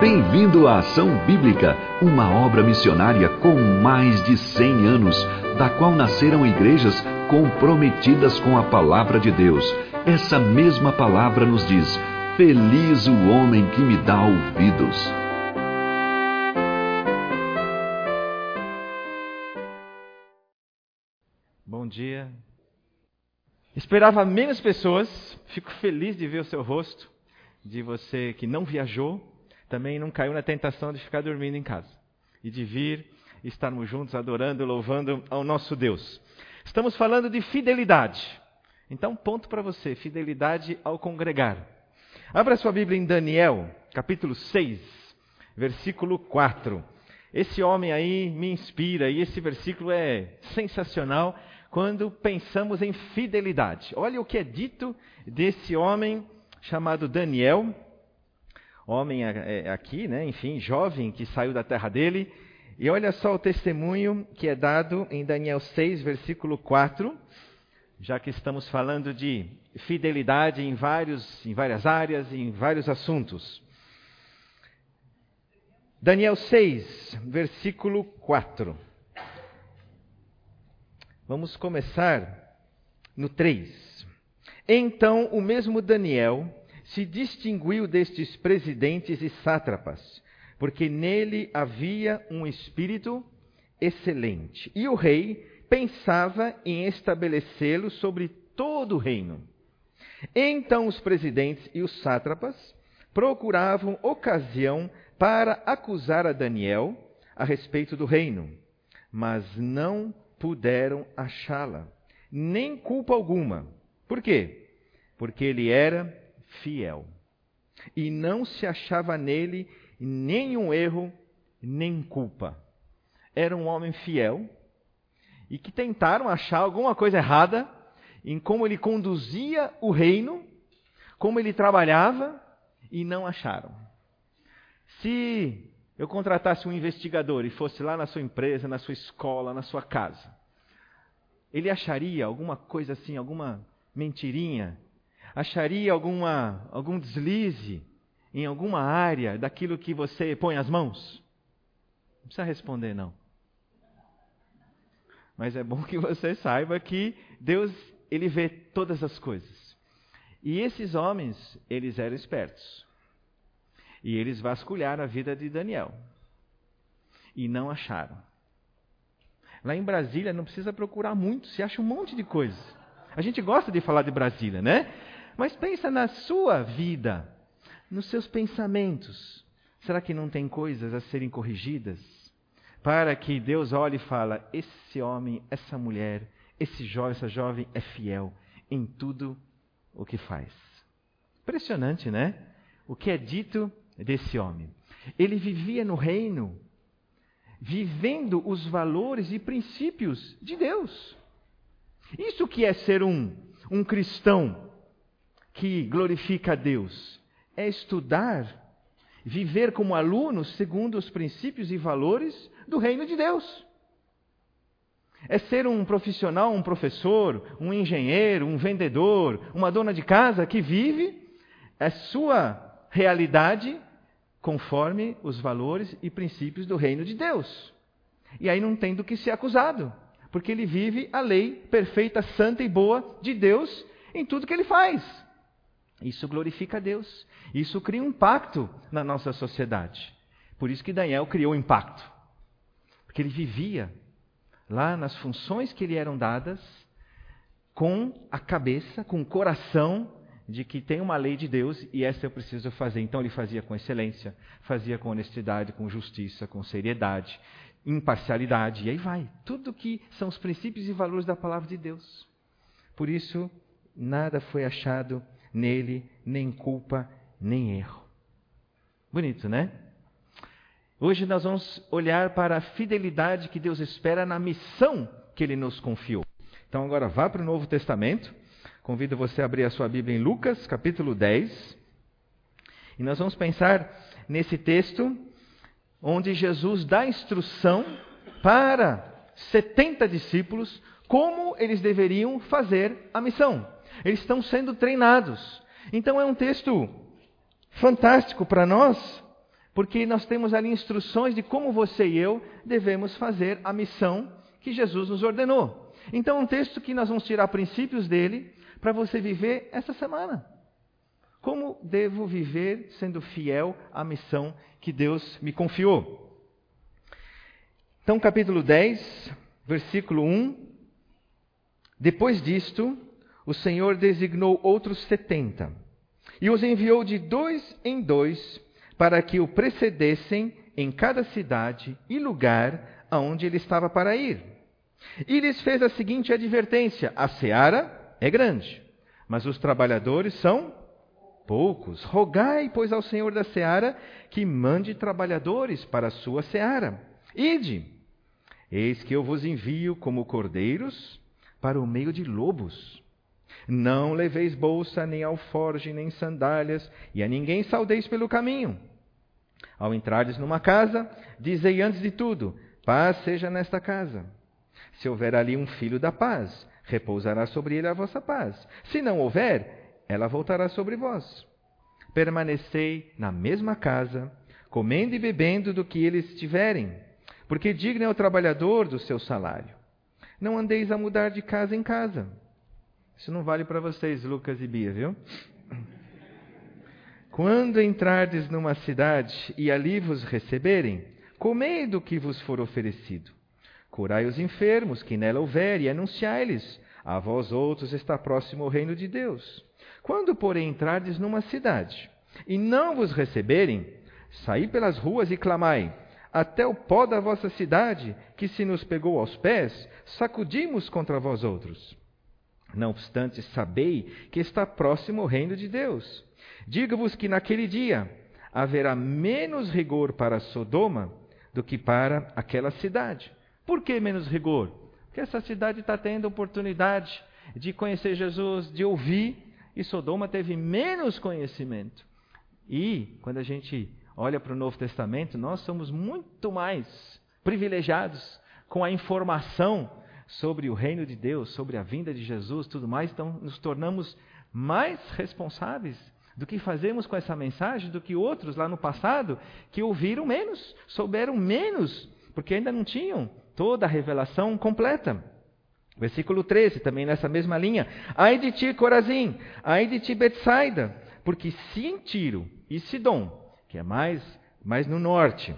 Bem-vindo à Ação Bíblica, uma obra missionária com mais de 100 anos, da qual nasceram igrejas comprometidas com a Palavra de Deus. Essa mesma palavra nos diz: feliz o homem que me dá ouvidos. Bom dia. Esperava menos pessoas, fico feliz de ver o seu rosto, de você que não viajou, também não caiu na tentação de ficar dormindo em casa e de vir estarmos juntos adorando e louvando ao nosso Deus. Estamos falando de fidelidade. Então, ponto para você, fidelidade ao congregar. Abra sua Bíblia em Daniel, capítulo 6, versículo 4. Esse homem aí me inspira e esse versículo é sensacional quando pensamos em fidelidade. Olha o que é dito desse homem chamado Daniel, homem aqui, né? Enfim, jovem que saiu da terra dele. E olha só o testemunho que é dado em Daniel 6, versículo 4, já que estamos falando de fidelidade em várias áreas, em vários assuntos. Daniel 6, versículo 4. Vamos começar no 3. Então o mesmo Daniel se distinguiu destes presidentes e sátrapas, porque nele havia um espírito excelente. E o rei pensava em estabelecê-lo sobre todo o reino. Então os presidentes e os sátrapas procuravam ocasião para acusar a Daniel a respeito do reino, mas não puderam achá-la, nem culpa alguma. Por quê? Porque ele era fiel, e não se achava nele nenhum erro, nem culpa. Era um homem fiel, e que tentaram achar alguma coisa errada em como ele conduzia o reino, como ele trabalhava, e não acharam. Se eu contratasse um investigador e fosse lá na sua empresa, na sua escola, na sua casa, ele acharia alguma coisa assim, alguma mentirinha? Acharia algum deslize em alguma área daquilo que você põe as mãos? Não precisa responder, não. Mas é bom que você saiba que Deus, Ele vê todas as coisas. E esses homens, eles eram espertos. E eles vasculharam a vida de Daniel. E não acharam. Lá em Brasília não precisa procurar muito, se acha um monte de coisa. A gente gosta de falar de Brasília, né? Mas pensa na sua vida, nos seus pensamentos. Será que não tem coisas a serem corrigidas? Para que Deus olhe e fale: esse homem, essa mulher, esse jovem, essa jovem é fiel em tudo o que faz. Impressionante, né? O que é dito desse homem. Ele vivia no reino, vivendo os valores e princípios de Deus. Isso que é ser um cristão que glorifica a Deus. É estudar, viver como aluno segundo os princípios e valores do reino de Deus. É ser um profissional, um professor, um engenheiro, um vendedor, uma dona de casa que vive a sua realidade conforme os valores e princípios do reino de Deus. E aí não tem do que ser acusado, porque ele vive a lei perfeita, santa e boa de Deus em tudo que ele faz. Isso glorifica a Deus. Isso cria um impacto na nossa sociedade. Por isso que Daniel criou impacto. Porque ele vivia lá nas funções que lhe eram dadas com a cabeça, com o coração de que tem uma lei de Deus e essa eu preciso fazer. Então ele fazia com excelência, fazia com honestidade, com justiça, com seriedade, imparcialidade, e aí vai. Tudo que são os princípios e valores da palavra de Deus. Por isso, nada foi achado nele, nem culpa, nem erro. Bonito, né? Hoje nós vamos olhar para a fidelidade que Deus espera na missão que Ele nos confiou. Então agora vá para o Novo Testamento. Convido você a abrir a sua Bíblia em Lucas, capítulo 10. E nós vamos pensar nesse texto onde Jesus dá instrução para 70 discípulos como eles deveriam fazer a missão. Eles estão sendo treinados. Então é um texto fantástico para nós, Porque nós temos ali instruções de como você e eu devemos fazer a missão que Jesus nos ordenou. Então, um texto que nós vamos tirar princípios dele para você viver essa semana. Como devo viver sendo fiel à missão que Deus me confiou? Então, capítulo 10, versículo 1. Depois disto, o Senhor designou outros 70 e os enviou de 2 em 2 para que o precedessem em cada cidade e lugar aonde ele estava para ir. E lhes fez a seguinte advertência: a seara é grande, mas os trabalhadores são poucos. Rogai, pois, ao Senhor da seara que mande trabalhadores para a sua seara. Ide, eis que eu vos envio como cordeiros para o meio de lobos. Não leveis bolsa, nem alforge, nem sandálias, e a ninguém saudeis pelo caminho. Ao entrardes numa casa, dizei antes de tudo: paz seja nesta casa. Se houver ali um filho da paz, repousará sobre ele a vossa paz. Se não houver, ela voltará sobre vós. Permanecei na mesma casa, comendo e bebendo do que eles tiverem, porque digno é o trabalhador do seu salário. Não andeis a mudar de casa em casa. Isso não vale para vocês, Lucas e Bia, viu? Quando entrardes numa cidade e ali vos receberem, comei do que vos for oferecido. Curai os enfermos que nela houver e anunciai-lhes: a vós outros está próximo o reino de Deus. Quando, porém, entrardes numa cidade e não vos receberem, saí pelas ruas e clamai: até o pó da vossa cidade, que se nos pegou aos pés, sacudimos contra vós outros. Não obstante, sabei que está próximo o reino de Deus. Digo-vos que naquele dia haverá menos rigor para Sodoma do que para aquela cidade. Por que menos rigor? Porque essa cidade está tendo oportunidade de conhecer Jesus, de ouvir, e Sodoma teve menos conhecimento. E, quando a gente olha para o Novo Testamento, nós somos muito mais privilegiados com a informação sobre o reino de Deus, sobre a vinda de Jesus, tudo mais. Então, nos tornamos mais responsáveis do que fazemos com essa mensagem do que outros lá no passado que ouviram menos, souberam menos, porque ainda não tinham toda a revelação completa. Versículo 13, também nessa mesma linha. Ai de ti, Corazim, ai de ti, Betsaida, porque se em Tiro e Sidom, que é mais no norte,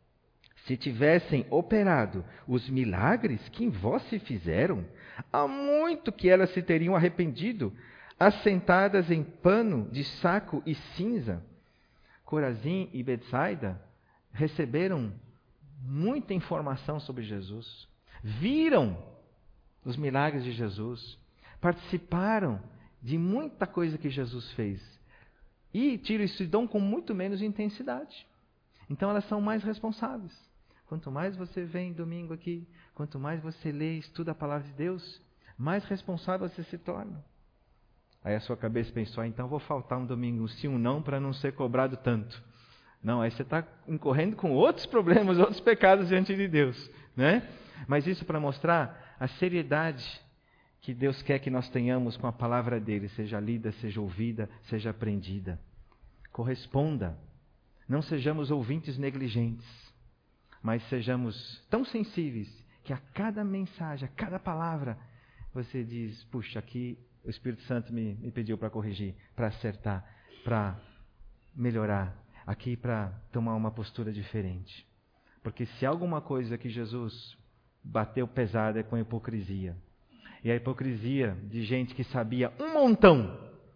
se tivessem operado os milagres que em vós se fizeram, há muito que elas se teriam arrependido, assentadas em pano de saco e cinza. Corazim e Betsaida receberam muita informação sobre Jesus, viram os milagres de Jesus, participaram de muita coisa que Jesus fez. E Tiro e Sidom com muito menos intensidade. Então elas são mais responsáveis. Quanto mais você vem domingo aqui, quanto mais você lê e estuda a palavra de Deus, mais responsável você se torna. Aí a sua cabeça pensou: então vou faltar um domingo, um sim, um não, para não ser cobrado tanto. Não, aí você está incorrendo com outros problemas, outros pecados diante de Deus, né? Mas isso para mostrar a seriedade que Deus quer que nós tenhamos com a palavra dele, seja lida, seja ouvida, seja aprendida. Corresponda. Não sejamos ouvintes negligentes, mas sejamos tão sensíveis que a cada mensagem, a cada palavra, você diz: puxa, aqui o Espírito Santo me pediu para corrigir, para acertar, para melhorar, aqui para tomar uma postura diferente. Porque se há alguma coisa que Jesus bateu pesado é com a hipocrisia. E a hipocrisia de gente que sabia um montão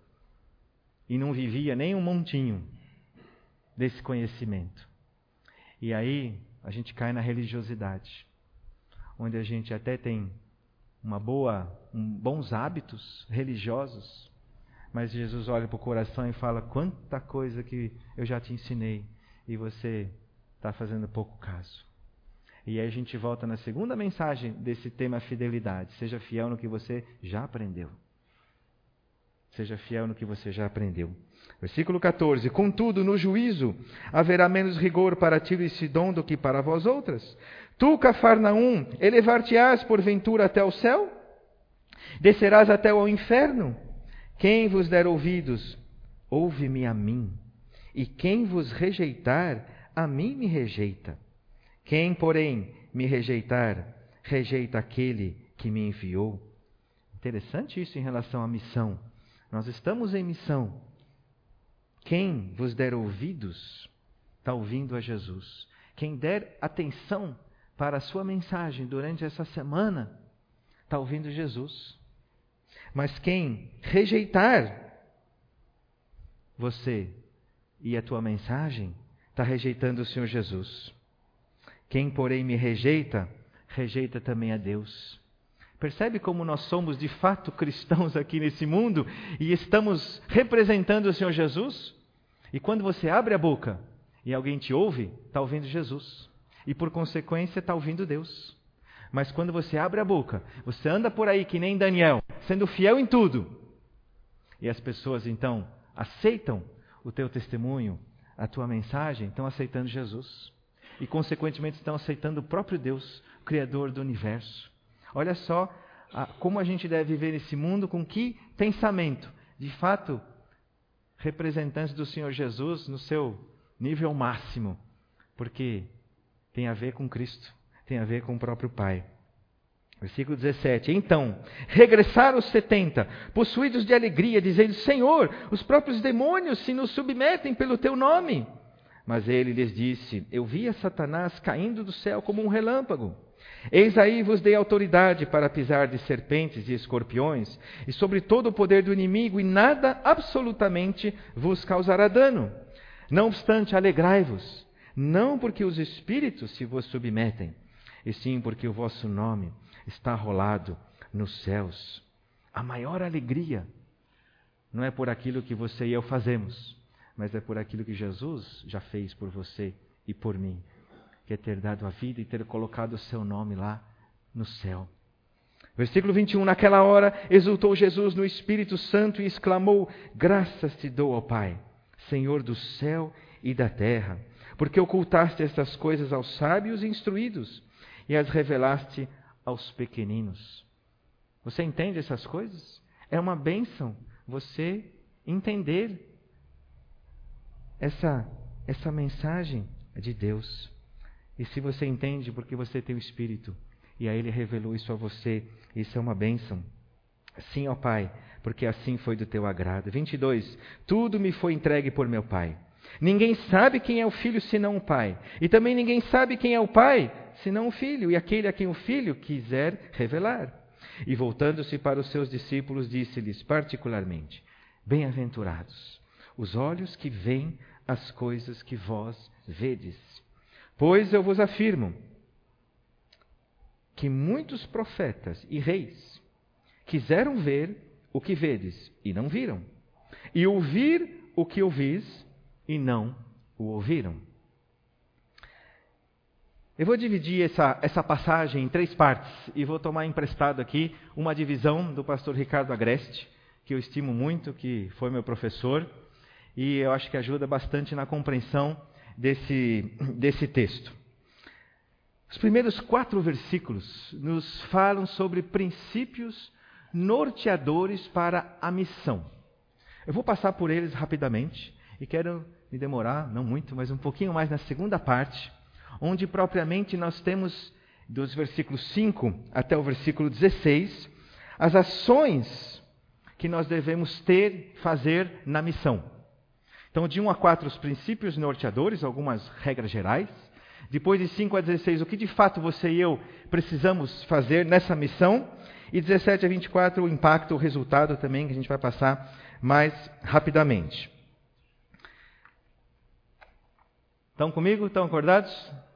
e não vivia nem um montinho desse conhecimento. E aí a gente cai na religiosidade, onde a gente até tem bons hábitos religiosos, mas Jesus olha para o coração e fala: quanta coisa que eu já te ensinei e você está fazendo pouco caso. E aí a gente volta na segunda mensagem desse tema fidelidade. Seja fiel no que você já aprendeu. Seja fiel no que você já aprendeu. Versículo 14. Contudo, no juízo haverá menos rigor para Tiro e Sidom do que para vós outras. Tu, Cafarnaum, elevar-te-ás porventura até o céu? Descerás até ao inferno? Quem vos der ouvidos, ouve-me a mim. E quem vos rejeitar, a mim me rejeita. Quem, porém, me rejeitar, rejeita aquele que me enviou. Interessante isso em relação à missão. Nós estamos em missão. Quem vos der ouvidos, está ouvindo a Jesus. Quem der atenção para a sua mensagem durante essa semana, está ouvindo Jesus. Mas quem rejeitar você e a tua mensagem, está rejeitando o Senhor Jesus. Quem, porém, me rejeita, rejeita também a Deus. Percebe como nós somos de fato cristãos aqui nesse mundo e estamos representando o Senhor Jesus? E quando você abre a boca e alguém te ouve, está ouvindo Jesus. E por consequência está ouvindo Deus. Mas quando você abre a boca, você anda por aí que nem Daniel, sendo fiel em tudo. E as pessoas então aceitam o teu testemunho, a tua mensagem, estão aceitando Jesus. E consequentemente estão aceitando o próprio Deus, o Criador do universo. Olha só como a gente deve viver nesse mundo, com que pensamento. De fato, representantes do Senhor Jesus no seu nível máximo. Porque tem a ver com Cristo, tem a ver com o próprio Pai. Versículo 17. Então, regressaram os 70, possuídos de alegria, dizendo: Senhor, os próprios demônios se nos submetem pelo teu nome. Mas ele lhes disse: Eu vi a Satanás caindo do céu como um relâmpago. Eis aí vos dei autoridade para pisar de serpentes e escorpiões, e sobre todo o poder do inimigo, e nada absolutamente vos causará dano. Não obstante, alegrai-vos, não porque os espíritos se vos submetem, e sim porque o vosso nome está arrolado nos céus. A maior alegria não é por aquilo que você e eu fazemos, mas é por aquilo que Jesus já fez por você e por mim, que é ter dado a vida e ter colocado o seu nome lá no céu. Versículo 21. Naquela hora exultou Jesus no Espírito Santo e exclamou: Graças te dou, ó Pai, Senhor do céu e da terra, porque ocultaste estas coisas aos sábios e instruídos e as revelaste aos pequeninos. Você entende essas coisas? É uma bênção você entender essa mensagem de Deus. E se você entende, porque você tem o Espírito, e aí Ele revelou isso a você, isso é uma bênção. Sim, ó Pai, porque assim foi do teu agrado. 22. Tudo me foi entregue por meu Pai. Ninguém sabe quem é o Filho senão o Pai. E também ninguém sabe quem é o Pai senão o Filho, e aquele a quem o Filho quiser revelar. E voltando-se para os seus discípulos, disse-lhes particularmente: Bem-aventurados os olhos que veem as coisas que vós vedes. Pois eu vos afirmo que muitos profetas e reis quiseram ver o que vedes e não viram, e ouvir o que ouvis e não o ouviram. Eu vou dividir essa passagem em 3 partes e vou tomar emprestado aqui uma divisão do pastor Ricardo Agreste, que eu estimo muito, que foi meu professor, e eu acho que ajuda bastante na compreensão desse texto. Os primeiros 4 versículos nos falam sobre princípios norteadores para a missão. Eu vou passar por eles rapidamente e quero me demorar, não muito, mas um pouquinho mais na segunda parte, onde propriamente nós temos, dos versículos 5 até o versículo 16, as ações que nós devemos fazer na missão. Então, de 1 a 4, os princípios norteadores, algumas regras gerais. Depois, de 5 a 16, o que de fato você e eu precisamos fazer nessa missão. E 17 a 24, o impacto, o resultado também, que a gente vai passar mais rapidamente. Estão comigo? Estão acordados?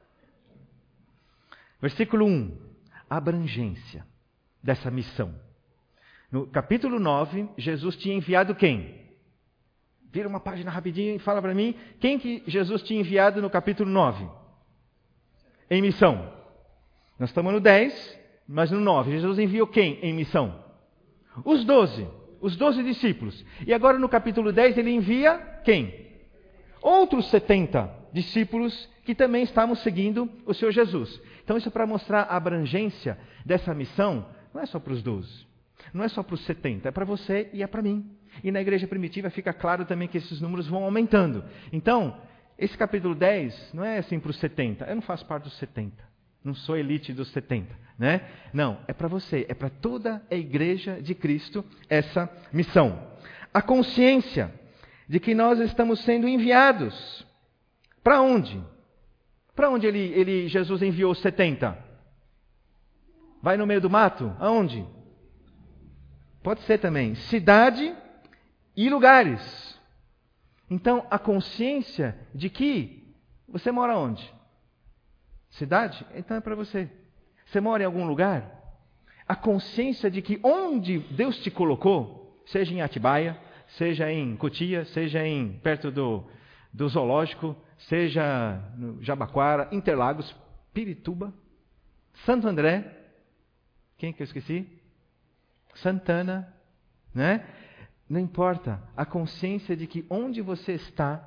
Versículo 1. A abrangência dessa missão. No capítulo 9, Jesus tinha enviado quem? Vira uma página rapidinho e fala para mim, quem que Jesus tinha enviado no capítulo 9? Em missão. Nós estamos no 10, mas no 9. Jesus enviou quem em missão? Os 12 discípulos. E agora no capítulo 10 ele envia quem? Outros 70 discípulos que também estavam seguindo o Senhor Jesus. Então isso é para mostrar a abrangência dessa missão, não é só para os 12. Não é só para os 70, é para você e é para mim. E na igreja primitiva fica claro também que esses números vão aumentando. Então, esse capítulo 10 não é assim para os 70. Eu não faço parte dos 70. Não sou elite dos 70. Né? Não, é para você. É para toda a igreja de Cristo essa missão. A consciência de que nós estamos sendo enviados. Para onde? Para onde Jesus enviou os 70? Vai no meio do mato? Aonde? Pode ser também. Cidade e lugares. Então, a consciência de que você mora onde? Cidade? Então é para você. Você mora em algum lugar? A consciência de que onde Deus te colocou, seja em Atibaia, seja em Cotia, seja perto do zoológico, seja no Jabaquara, Interlagos, Pirituba, Santo André, quem que eu esqueci? Santana, né? Não importa, a consciência de que onde você está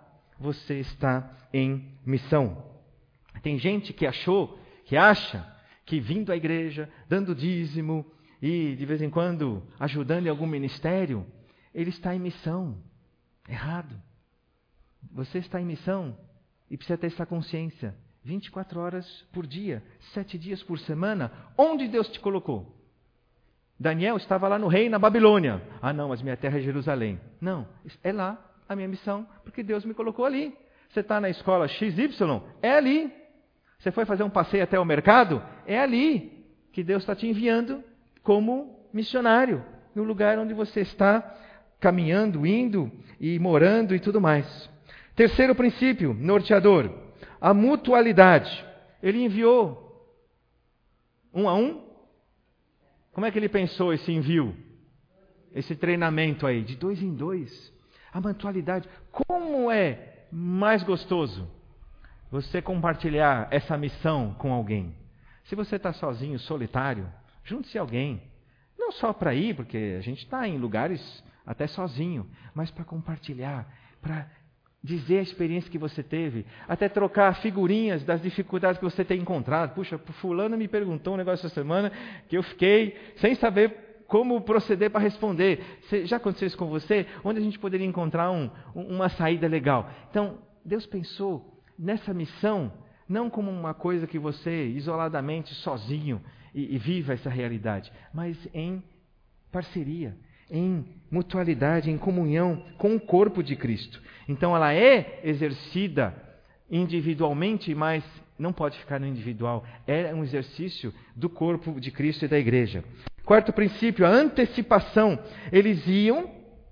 em missão. Tem gente que acha que vindo à igreja, dando dízimo e de vez em quando ajudando em algum ministério, ele está em missão. Errado. Você está em missão e precisa ter essa consciência. 24 horas por dia, 7 dias por semana. Onde Deus te colocou? Daniel estava lá no rei, na Babilônia. Ah não, mas minha terra é Jerusalém. Não, é lá a minha missão, porque Deus me colocou ali. Você está na escola XY? É ali. Você foi fazer um passeio até o mercado? É ali que Deus está te enviando como missionário. No lugar onde você está caminhando, indo e morando e tudo mais. Terceiro princípio, norteador, a mutualidade. Ele enviou um a um. Como é que ele pensou esse envio? Esse treinamento aí, de 2 em 2. A mutualidade. Como é mais gostoso você compartilhar essa missão com alguém? Se você está sozinho, solitário, junte-se a alguém. Não só para ir, porque a gente está em lugares até sozinho, mas para compartilhar, para dizer a experiência que você teve, até trocar figurinhas das dificuldades que você tem encontrado. Puxa, fulano me perguntou um negócio essa semana que eu fiquei sem saber como proceder para responder. Já aconteceu isso com você? Onde a gente poderia encontrar uma saída legal? Então, Deus pensou nessa missão não como uma coisa que você isoladamente, sozinho, e viva essa realidade, mas em parceria, em mutualidade, em comunhão com o corpo de Cristo. Então ela é exercida individualmente, mas não pode ficar no individual. É um exercício do corpo de Cristo e da igreja. Quarto princípio, a antecipação. Eles iam,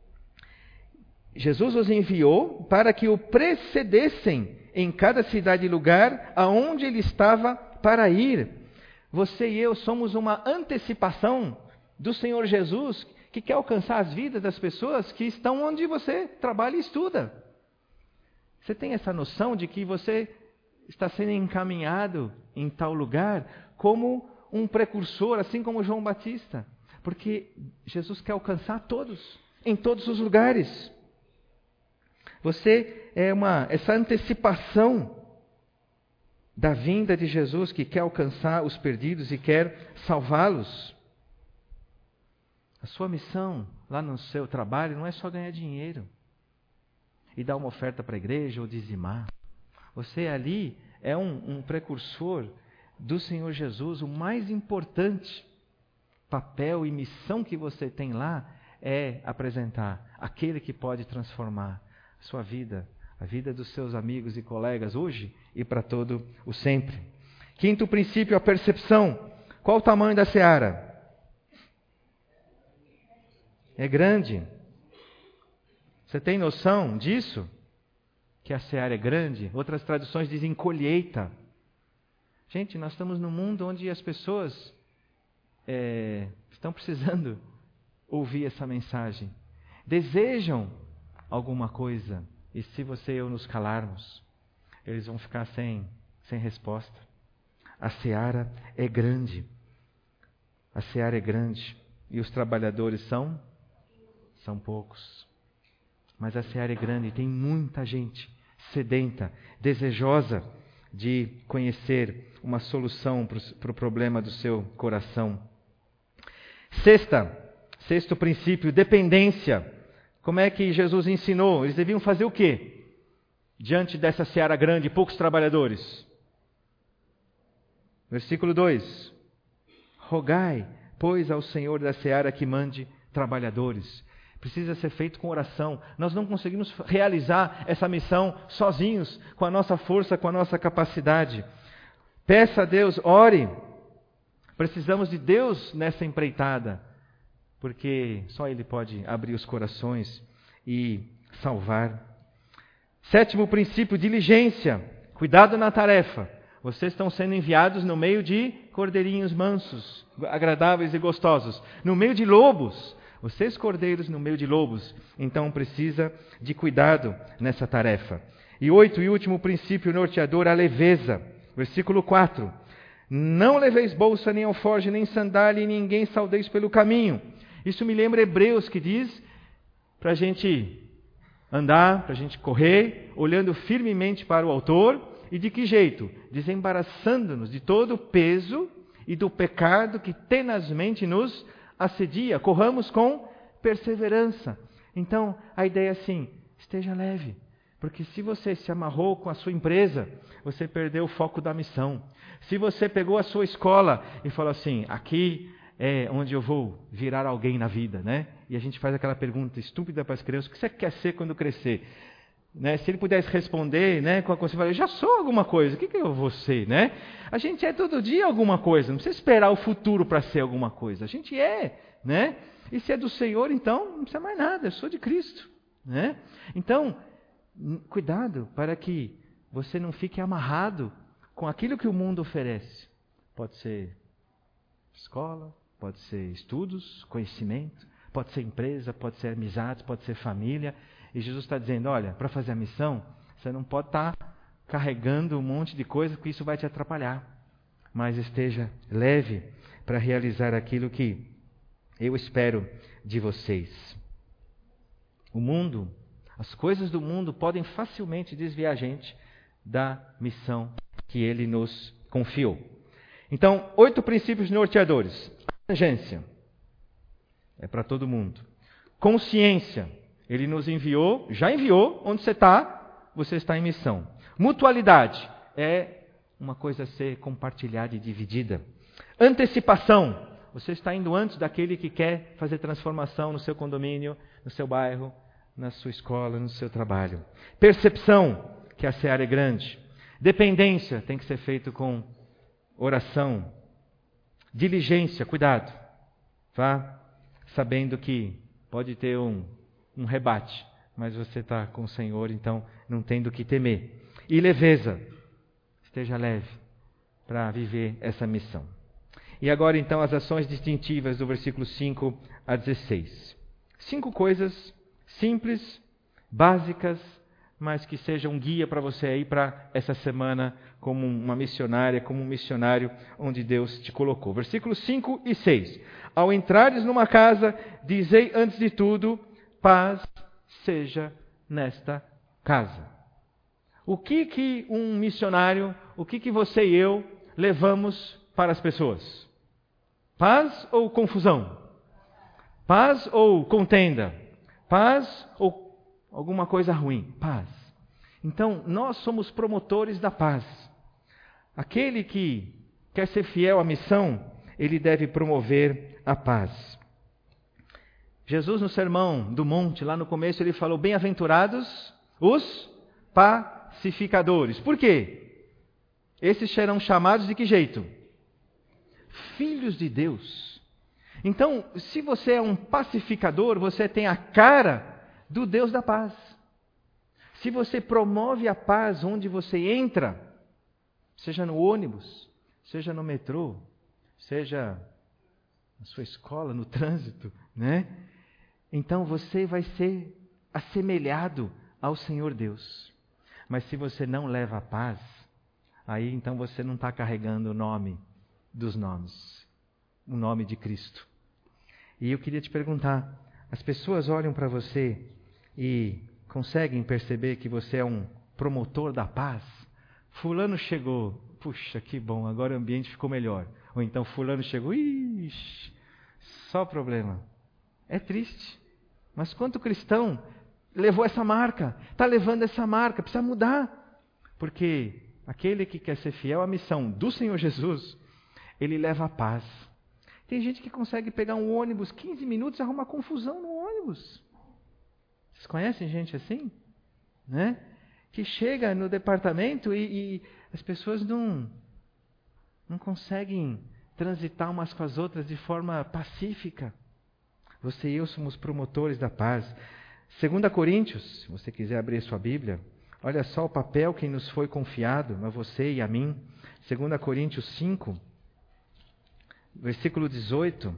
Jesus os enviou para que o precedessem em cada cidade e lugar aonde ele estava para ir. Você e eu somos uma antecipação do Senhor Jesus, que quer alcançar as vidas das pessoas que estão onde você trabalha e estuda. Você tem essa noção de que você está sendo encaminhado em tal lugar como um precursor, assim como João Batista? Porque Jesus quer alcançar todos, em todos os lugares. Você é essa antecipação da vinda de Jesus, que quer alcançar os perdidos e quer salvá-los. A sua missão lá no seu trabalho não é só ganhar dinheiro e dar uma oferta para a igreja ou dizimar. Você ali é um precursor do Senhor Jesus. O mais importante papel e missão que você tem lá é apresentar aquele que pode transformar a sua vida, a vida dos seus amigos e colegas hoje e para todo o sempre. Quinto princípio, a percepção. Qual o tamanho da seara? É grande. Você tem noção disso? Que a seara é grande? Outras traduções dizem colheita. Gente, nós estamos num mundo onde as pessoas estão precisando ouvir essa mensagem. Desejam alguma coisa. E se você e eu nos calarmos, eles vão ficar sem resposta. A seara é grande. A seara é grande. E os trabalhadores são poucos. Mas a seara é grande e tem muita gente sedenta, desejosa de conhecer uma solução para o problema do seu coração. Sexto princípio, dependência. Como é que Jesus ensinou? Eles deviam fazer o quê? diante dessa seara grande e poucos trabalhadores? Versículo 2. Rogai, pois, ao Senhor da seara que mande trabalhadores. Precisa ser feito com oração. Nós não conseguimos realizar essa missão sozinhos, com a nossa força, com a nossa capacidade. Peça a Deus, ore. Precisamos de Deus nessa empreitada, porque só Ele pode abrir os corações e salvar. 7º princípio, diligência. Cuidado na tarefa. Vocês estão sendo enviados no meio de cordeirinhos mansos, agradáveis e gostosos. No meio de lobos. Vocês, cordeiros, no meio de lobos. Então precisa de cuidado nessa tarefa. E 8º e último princípio norteador, a leveza. Versículo 4. Não leveis bolsa, nem alforje, nem sandália, e ninguém saudeis pelo caminho. Isso me lembra Hebreus, que diz para a gente andar, para a gente correr, olhando firmemente para o autor. E de que jeito? Desembaraçando-nos de todo o peso e do pecado que tenazmente nos assedia. Corramos com perseverança. Então, a ideia é assim, esteja leve. Porque se você se amarrou com a sua empresa, você perdeu o foco da missão. Se você pegou a sua escola e falou assim, aqui é onde eu vou virar alguém na vida, né? E a gente faz aquela pergunta estúpida para as crianças, o que você quer ser quando crescer? Né? Se ele pudesse responder, né, com a consciência, eu já sou alguma coisa, o que eu vou ser? Né? A gente é todo dia alguma coisa, não precisa esperar o futuro para ser alguma coisa, a gente é. Né? E se é do Senhor, então não precisa mais nada, eu sou de Cristo. Né? Então, cuidado para que você não fique amarrado com aquilo que o mundo oferece. Pode ser escola, pode ser estudos, conhecimento, pode ser empresa, pode ser amizades, pode ser família. E Jesus está dizendo, olha, para fazer a missão, você não pode estar carregando um monte de coisa, porque isso vai te atrapalhar. Mas esteja leve para realizar aquilo que eu espero de vocês. O mundo, as coisas do mundo podem facilmente desviar a gente da missão que Ele nos confiou. Então, 8 princípios norteadores. Abrangência. É para todo mundo. Consciência. Ele nos enviou, já enviou, onde você está em missão. Mutualidade é uma coisa a ser compartilhada e dividida. Antecipação, você está indo antes daquele que quer fazer transformação no seu condomínio, no seu bairro, na sua escola, no seu trabalho. Percepção, que a seara é grande. Dependência, tem que ser feito com oração. Diligência, cuidado. Vá sabendo que pode ter um rebate, mas você está com o Senhor, então não tem do que temer. E leveza, esteja leve para viver essa missão. E agora então as ações distintivas do versículo 5 a 16. 5 coisas simples, básicas, mas que sejam um guia para você aí para essa semana como uma missionária, como um missionário onde Deus te colocou. Versículos 5 e 6. Ao entrares numa casa, dizei antes de tudo, paz seja nesta casa. O que um missionário, o que você e eu levamos para as pessoas? Paz ou confusão? Paz ou contenda? Paz ou alguma coisa ruim? Paz. Então, nós somos promotores da paz. Aquele que quer ser fiel à missão, ele deve promover a paz. Jesus, no Sermão do Monte, lá no começo, ele falou, bem-aventurados os pacificadores. Por quê? Esses serão chamados de que jeito? Filhos de Deus. Então, se você é um pacificador, você tem a cara do Deus da paz. Se você promove a paz onde você entra, seja no ônibus, seja no metrô, seja na sua escola, no trânsito, né? Então você vai ser assemelhado ao Senhor Deus. Mas se você não leva a paz, aí então você não está carregando o nome dos nomes, o nome de Cristo. E eu queria te perguntar, as pessoas olham para você e conseguem perceber que você é um promotor da paz? Fulano chegou, puxa, que bom, agora o ambiente ficou melhor. Ou então fulano chegou, ixi, só problema. É triste. Mas quanto cristão levou essa marca, está levando essa marca, precisa mudar. Porque aquele que quer ser fiel à missão do Senhor Jesus, ele leva a paz. Tem gente que consegue pegar um ônibus 15 minutos e arrumar confusão no ônibus. Vocês conhecem gente assim? Né? Que chega no departamento e as pessoas não conseguem transitar umas com as outras de forma pacífica. Você e eu somos promotores da paz. 2 Coríntios, se você quiser abrir sua Bíblia, olha só o papel que nos foi confiado, a você e a mim. 2 Coríntios 5, versículo 18.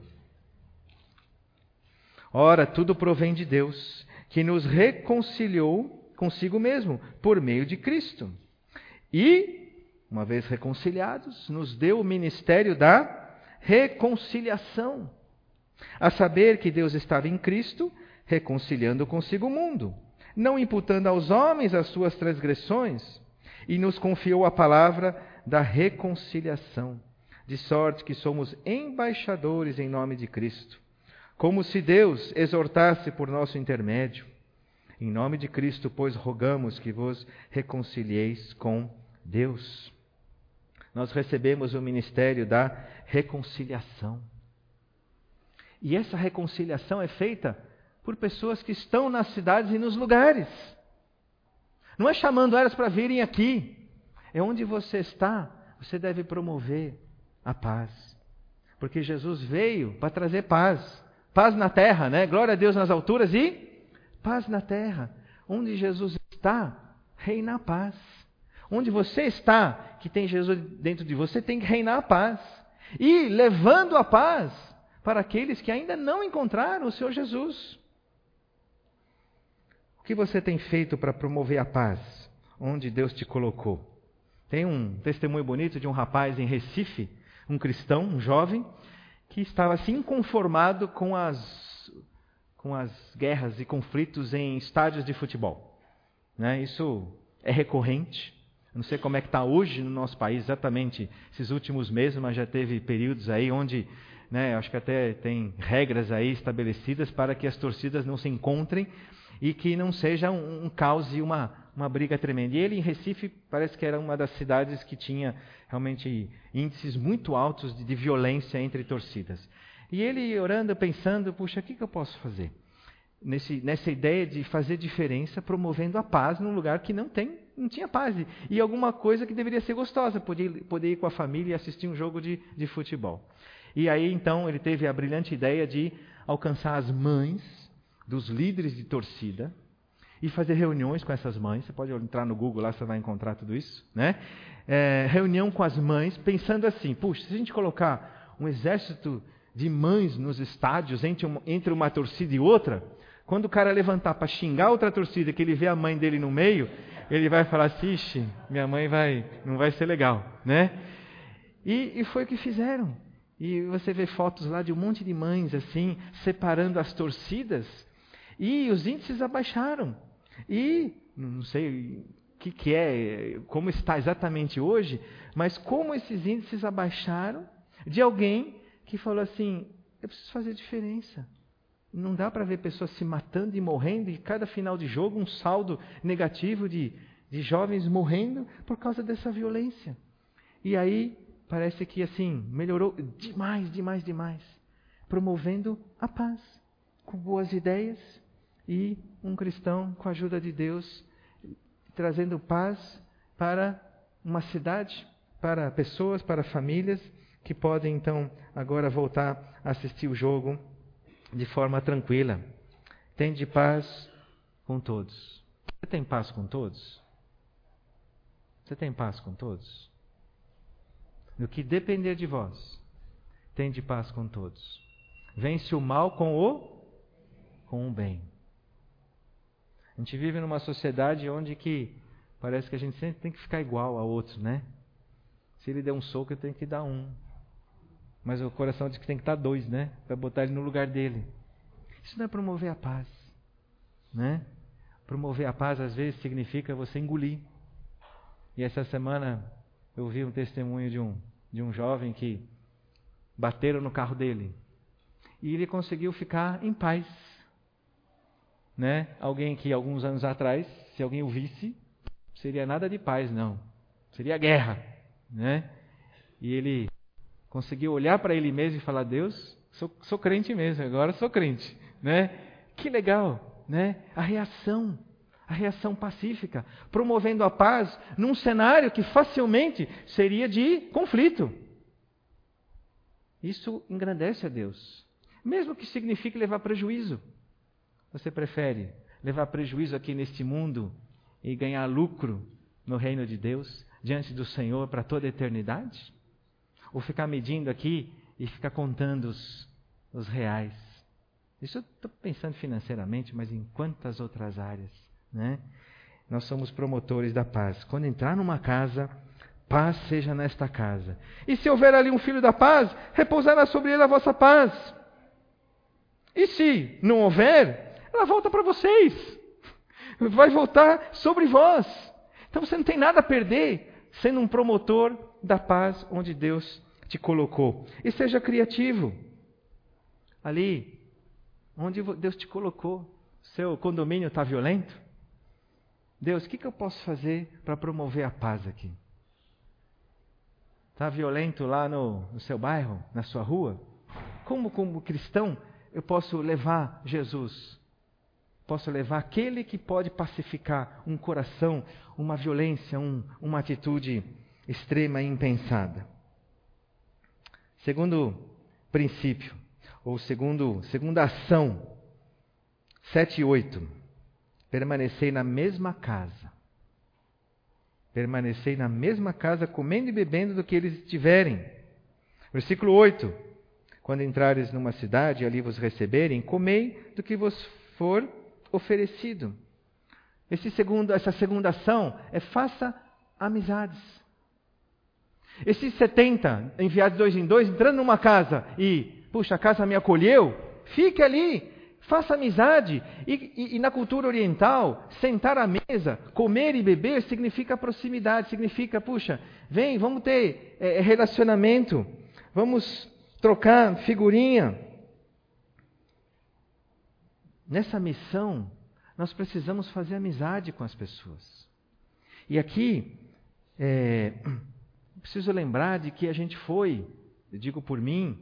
Ora, tudo provém de Deus, que nos reconciliou consigo mesmo, por meio de Cristo. E, uma vez reconciliados, nos deu o ministério da reconciliação. A saber que Deus estava em Cristo, reconciliando consigo o mundo, não imputando aos homens as suas transgressões, e nos confiou a palavra da reconciliação, de sorte que somos embaixadores em nome de Cristo, como se Deus exortasse por nosso intermédio. Em nome de Cristo, pois, rogamos que vos reconcilieis com Deus. Nós recebemos o ministério da reconciliação. E essa reconciliação é feita por pessoas que estão nas cidades e nos lugares. Não é chamando elas para virem aqui. É onde você está, você deve promover a paz. Porque Jesus veio para trazer paz. Paz na terra, né? Glória a Deus nas alturas e paz na terra. Onde Jesus está, reina a paz. Onde você está, que tem Jesus dentro de você, tem que reinar a paz. E levando a paz para aqueles que ainda não encontraram o Senhor Jesus. O que você tem feito para promover a paz onde Deus te colocou? Tem um testemunho bonito de um rapaz em Recife, um cristão, um jovem, que estava assim inconformado com as guerras e conflitos em estádios de futebol. Né? Isso é recorrente. Não sei como é que está hoje no nosso país, exatamente esses últimos meses, mas já teve períodos aí onde, né, acho que até tem regras aí estabelecidas para que as torcidas não se encontrem e que não seja um caos e uma briga tremenda. E ele, em Recife, parece que era uma das cidades que tinha realmente índices muito altos de violência entre torcidas. E ele orando, pensando, puxa, o que eu posso fazer? Nessa ideia de fazer diferença, promovendo a paz num lugar que não tinha paz. E alguma coisa que deveria ser gostosa, poder ir com a família e assistir um jogo de futebol. E aí, então, ele teve a brilhante ideia de alcançar as mães dos líderes de torcida e fazer reuniões com essas mães. Você pode entrar no Google lá, você vai encontrar tudo isso, né? Reunião com as mães, pensando assim, puxa, se a gente colocar um exército de mães nos estádios, entre uma torcida e outra, quando o cara levantar para xingar outra torcida, que ele vê a mãe dele no meio, ele vai falar assim, ixi, minha mãe não vai ser legal, né? E foi o que fizeram. E você vê fotos lá de um monte de mães assim, separando as torcidas, e os índices abaixaram. E não sei o que é, como está exatamente hoje, mas como esses índices abaixaram de alguém que falou assim, eu preciso fazer diferença. Não dá para ver pessoas se matando e morrendo, e cada final de jogo um saldo negativo de jovens morrendo por causa dessa violência. E aí parece que assim melhorou demais, promovendo a paz, com boas ideias e um cristão com a ajuda de Deus trazendo paz para uma cidade, para pessoas, para famílias que podem então agora voltar a assistir o jogo de forma tranquila. Tende paz com todos. Você tem paz com todos? Você tem paz com todos? No que depender de vós, tende paz com todos. Vence o mal com o bem. A gente vive numa sociedade onde que parece que a gente sempre tem que ficar igual a outro, né? Se ele der um soco, eu tenho que dar um. Mas o coração diz que tem que estar dois, né? Para botar ele no lugar dele. Isso não é promover a paz, né? Promover a paz, às vezes, significa você engolir. E essa semana eu vi um testemunho de um jovem que bateram no carro dele. E ele conseguiu ficar em paz. né? Alguém que alguns anos atrás, se alguém o visse, seria nada de paz, não. Seria guerra, né? E ele conseguiu olhar para ele mesmo e falar: Deus, sou crente mesmo, agora sou crente, né? Que legal, né? A reação pacífica, promovendo a paz num cenário que facilmente seria de conflito. Isso engrandece a Deus, mesmo que signifique levar prejuízo. Você prefere levar prejuízo aqui neste mundo e ganhar lucro no reino de Deus, diante do Senhor para toda a eternidade? Ou ficar medindo aqui e ficar contando os reais? Isso eu estou pensando financeiramente, mas em quantas outras áreas, né? Nós somos promotores da paz. Quando entrar numa casa, paz seja nesta casa. E se houver ali um filho da paz, repousará sobre ele a vossa paz. E se não houver, ela volta para vocês. Vai voltar sobre vós. Então você não tem nada a perder sendo um promotor da paz onde Deus te colocou. E seja criativo. Ali, onde Deus te colocou, seu condomínio está violento? Deus, o que eu posso fazer para promover a paz aqui? Está violento lá no seu bairro, na sua rua? Como cristão, eu posso levar Jesus? Posso levar aquele que pode pacificar um coração, uma violência, uma atitude extrema e impensada. Segundo princípio, ou segunda ação, 7 e 8. Permanecei na mesma casa. Permanecei na mesma casa, comendo e bebendo do que eles tiverem. Versículo 8. Quando entrares numa cidade e ali vos receberem, comei do que vos for oferecido. Essa segunda ação é faça amizades. Esses 70 enviados 2 em 2, entrando numa casa e, puxa, a casa me acolheu, fique ali, faça amizade. E na cultura oriental, sentar à mesa, comer e beber, significa proximidade, significa, puxa, vem, vamos ter relacionamento, vamos trocar figurinha. Nessa missão, nós precisamos fazer amizade com as pessoas. E aqui, preciso lembrar de que a gente foi, eu digo por mim,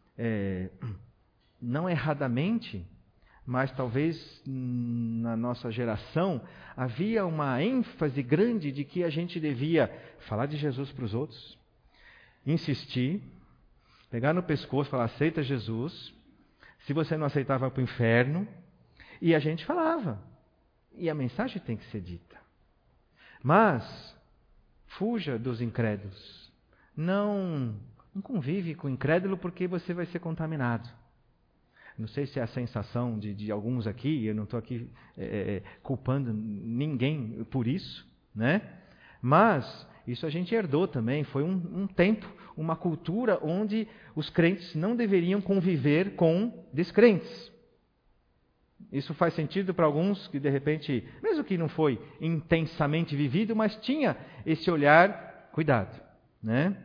não erradamente, mas talvez na nossa geração, havia uma ênfase grande de que a gente devia falar de Jesus para os outros, insistir, pegar no pescoço e falar: aceita Jesus. Se você não aceitar, vai para o inferno. E a gente falava. E a mensagem tem que ser dita. Mas fuja dos incrédulos. Não convive com o incrédulo, porque você vai ser contaminado. Não sei se é a sensação de alguns aqui, eu não estou aqui culpando ninguém por isso, né? Mas isso a gente herdou também. Foi um tempo, uma cultura onde os crentes não deveriam conviver com descrentes. Isso faz sentido para alguns que, de repente, mesmo que não foi intensamente vivido, mas tinha esse olhar, cuidado, né?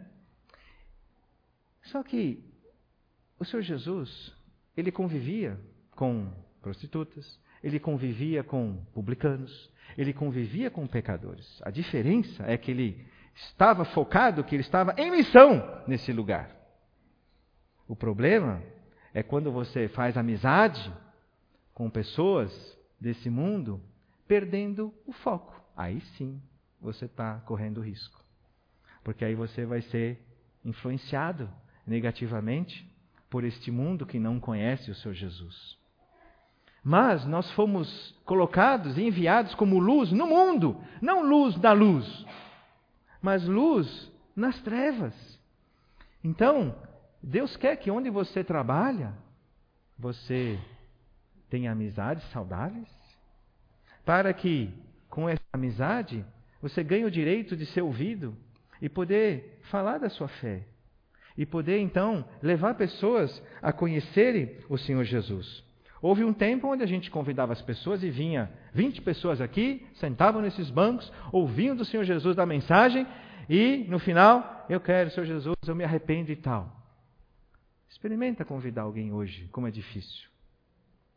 Só que o Senhor Jesus, ele convivia com prostitutas, ele convivia com publicanos, ele convivia com pecadores. A diferença é que ele estava focado, que ele estava em missão nesse lugar. O problema é quando você faz amizade com pessoas desse mundo, perdendo o foco. Aí sim, você está correndo risco. Porque aí você vai ser influenciado negativamente por este mundo que não conhece o Senhor Jesus. Mas nós fomos colocados e enviados como luz no mundo. Não luz da luz, mas luz nas trevas. Então, Deus quer que onde você trabalha, você tenha amizades saudáveis, para que, com essa amizade, você ganhe o direito de ser ouvido e poder falar da sua fé. E poder, então, levar pessoas a conhecerem o Senhor Jesus. Houve um tempo onde a gente convidava as pessoas e vinha 20 pessoas aqui, sentavam nesses bancos, ouviam do Senhor Jesus da mensagem e, no final, eu quero, Senhor Jesus, eu me arrependo e tal. Experimenta convidar alguém hoje, como é difícil.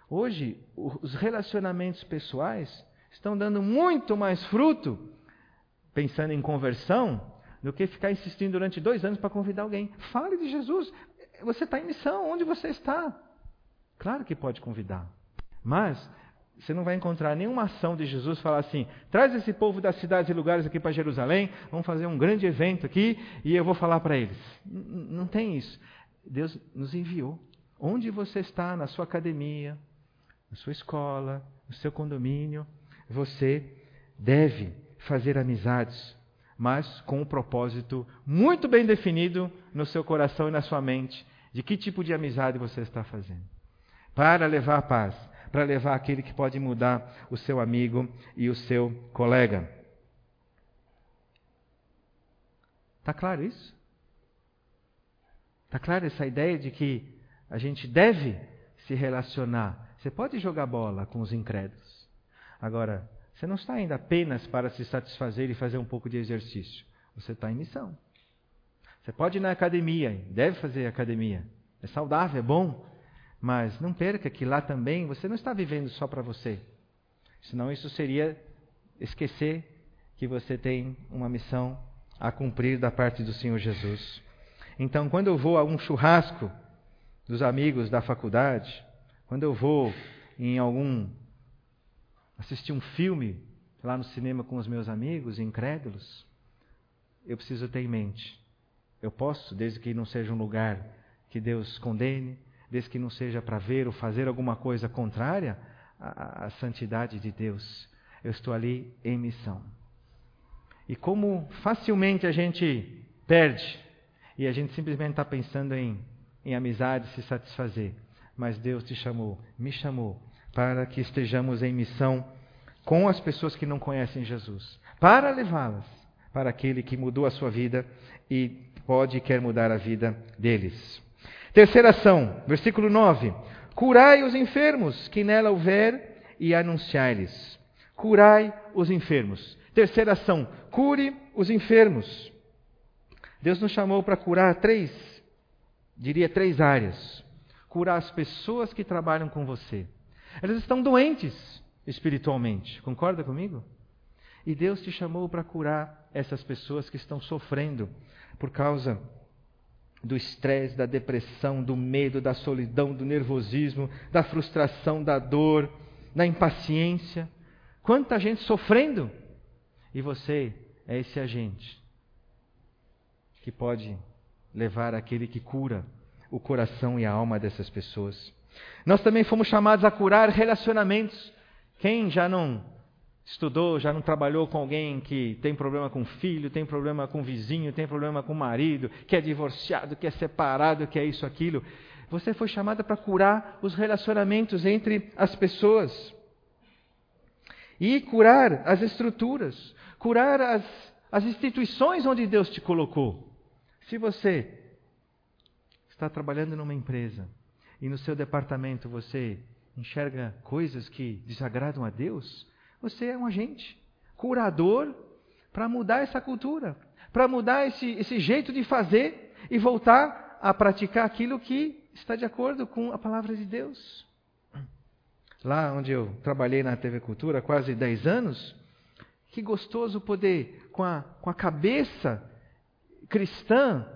Hoje, os relacionamentos pessoais estão dando muito mais fruto, pensando em conversão, do que ficar insistindo durante 2 anos para convidar alguém. Fale de Jesus. Você está em missão. Onde você está? Claro que pode convidar. Mas você não vai encontrar nenhuma ação de Jesus falar assim, traz esse povo das cidades e lugares aqui para Jerusalém, vamos fazer um grande evento aqui e eu vou falar para eles. Não tem isso. Deus nos enviou. Onde você está, na sua academia, na sua escola, no seu condomínio, você deve fazer amizades, mas com um propósito muito bem definido no seu coração e na sua mente, de que tipo de amizade você está fazendo. Para levar a paz, para levar aquele que pode mudar o seu amigo e o seu colega. Está claro isso? Está claro essa ideia de que a gente deve se relacionar? Você pode jogar bola com os incrédulos. Agora, você não está indo apenas para se satisfazer e fazer um pouco de exercício. Você está em missão. Você pode ir na academia, deve fazer academia. É saudável, é bom. Mas não perca que lá também você não está vivendo só para você. Senão isso seria esquecer que você tem uma missão a cumprir da parte do Senhor Jesus. Então, quando eu vou a um churrasco dos amigos da faculdade, quando eu vou em assistir um filme lá no cinema com os meus amigos incrédulos, eu preciso ter em mente. Eu posso, desde que não seja um lugar que Deus condene, desde que não seja para ver ou fazer alguma coisa contrária à santidade de Deus. Eu estou ali em missão. E como facilmente a gente perde, e a gente simplesmente está pensando em amizade, se satisfazer. Mas Deus te chamou, me chamou, para que estejamos em missão com as pessoas que não conhecem Jesus, para levá-las para aquele que mudou a sua vida e pode e quer mudar a vida deles. Terceira ação, versículo 9. Curai os enfermos que nela houver e anunciai-lhes. Curai os enfermos. Terceira ação, cure os enfermos. Deus nos chamou para curar três áreas. Curar as pessoas que trabalham com você. Elas estão doentes espiritualmente, concorda comigo? E Deus te chamou para curar essas pessoas que estão sofrendo por causa do estresse, da depressão, do medo, da solidão, do nervosismo, da frustração, da dor, da impaciência. Quanta gente sofrendo! E você é esse agente que pode levar aquele que cura o coração e a alma dessas pessoas. Nós também fomos chamados a curar relacionamentos. Quem já não estudou, já não trabalhou com alguém que tem problema com filho, tem problema com vizinho, tem problema com marido, que é divorciado, que é separado, que é isso, aquilo. Você foi chamada para curar os relacionamentos entre as pessoas. E curar as estruturas, curar as instituições onde Deus te colocou. Se você está trabalhando numa empresa e no seu departamento você enxerga coisas que desagradam a Deus, você é um agente curador para mudar essa cultura, para mudar esse jeito de fazer e voltar a praticar aquilo que está de acordo com a palavra de Deus. Lá onde eu trabalhei na TV Cultura há quase 10 anos, que gostoso poder, com a cabeça cristã,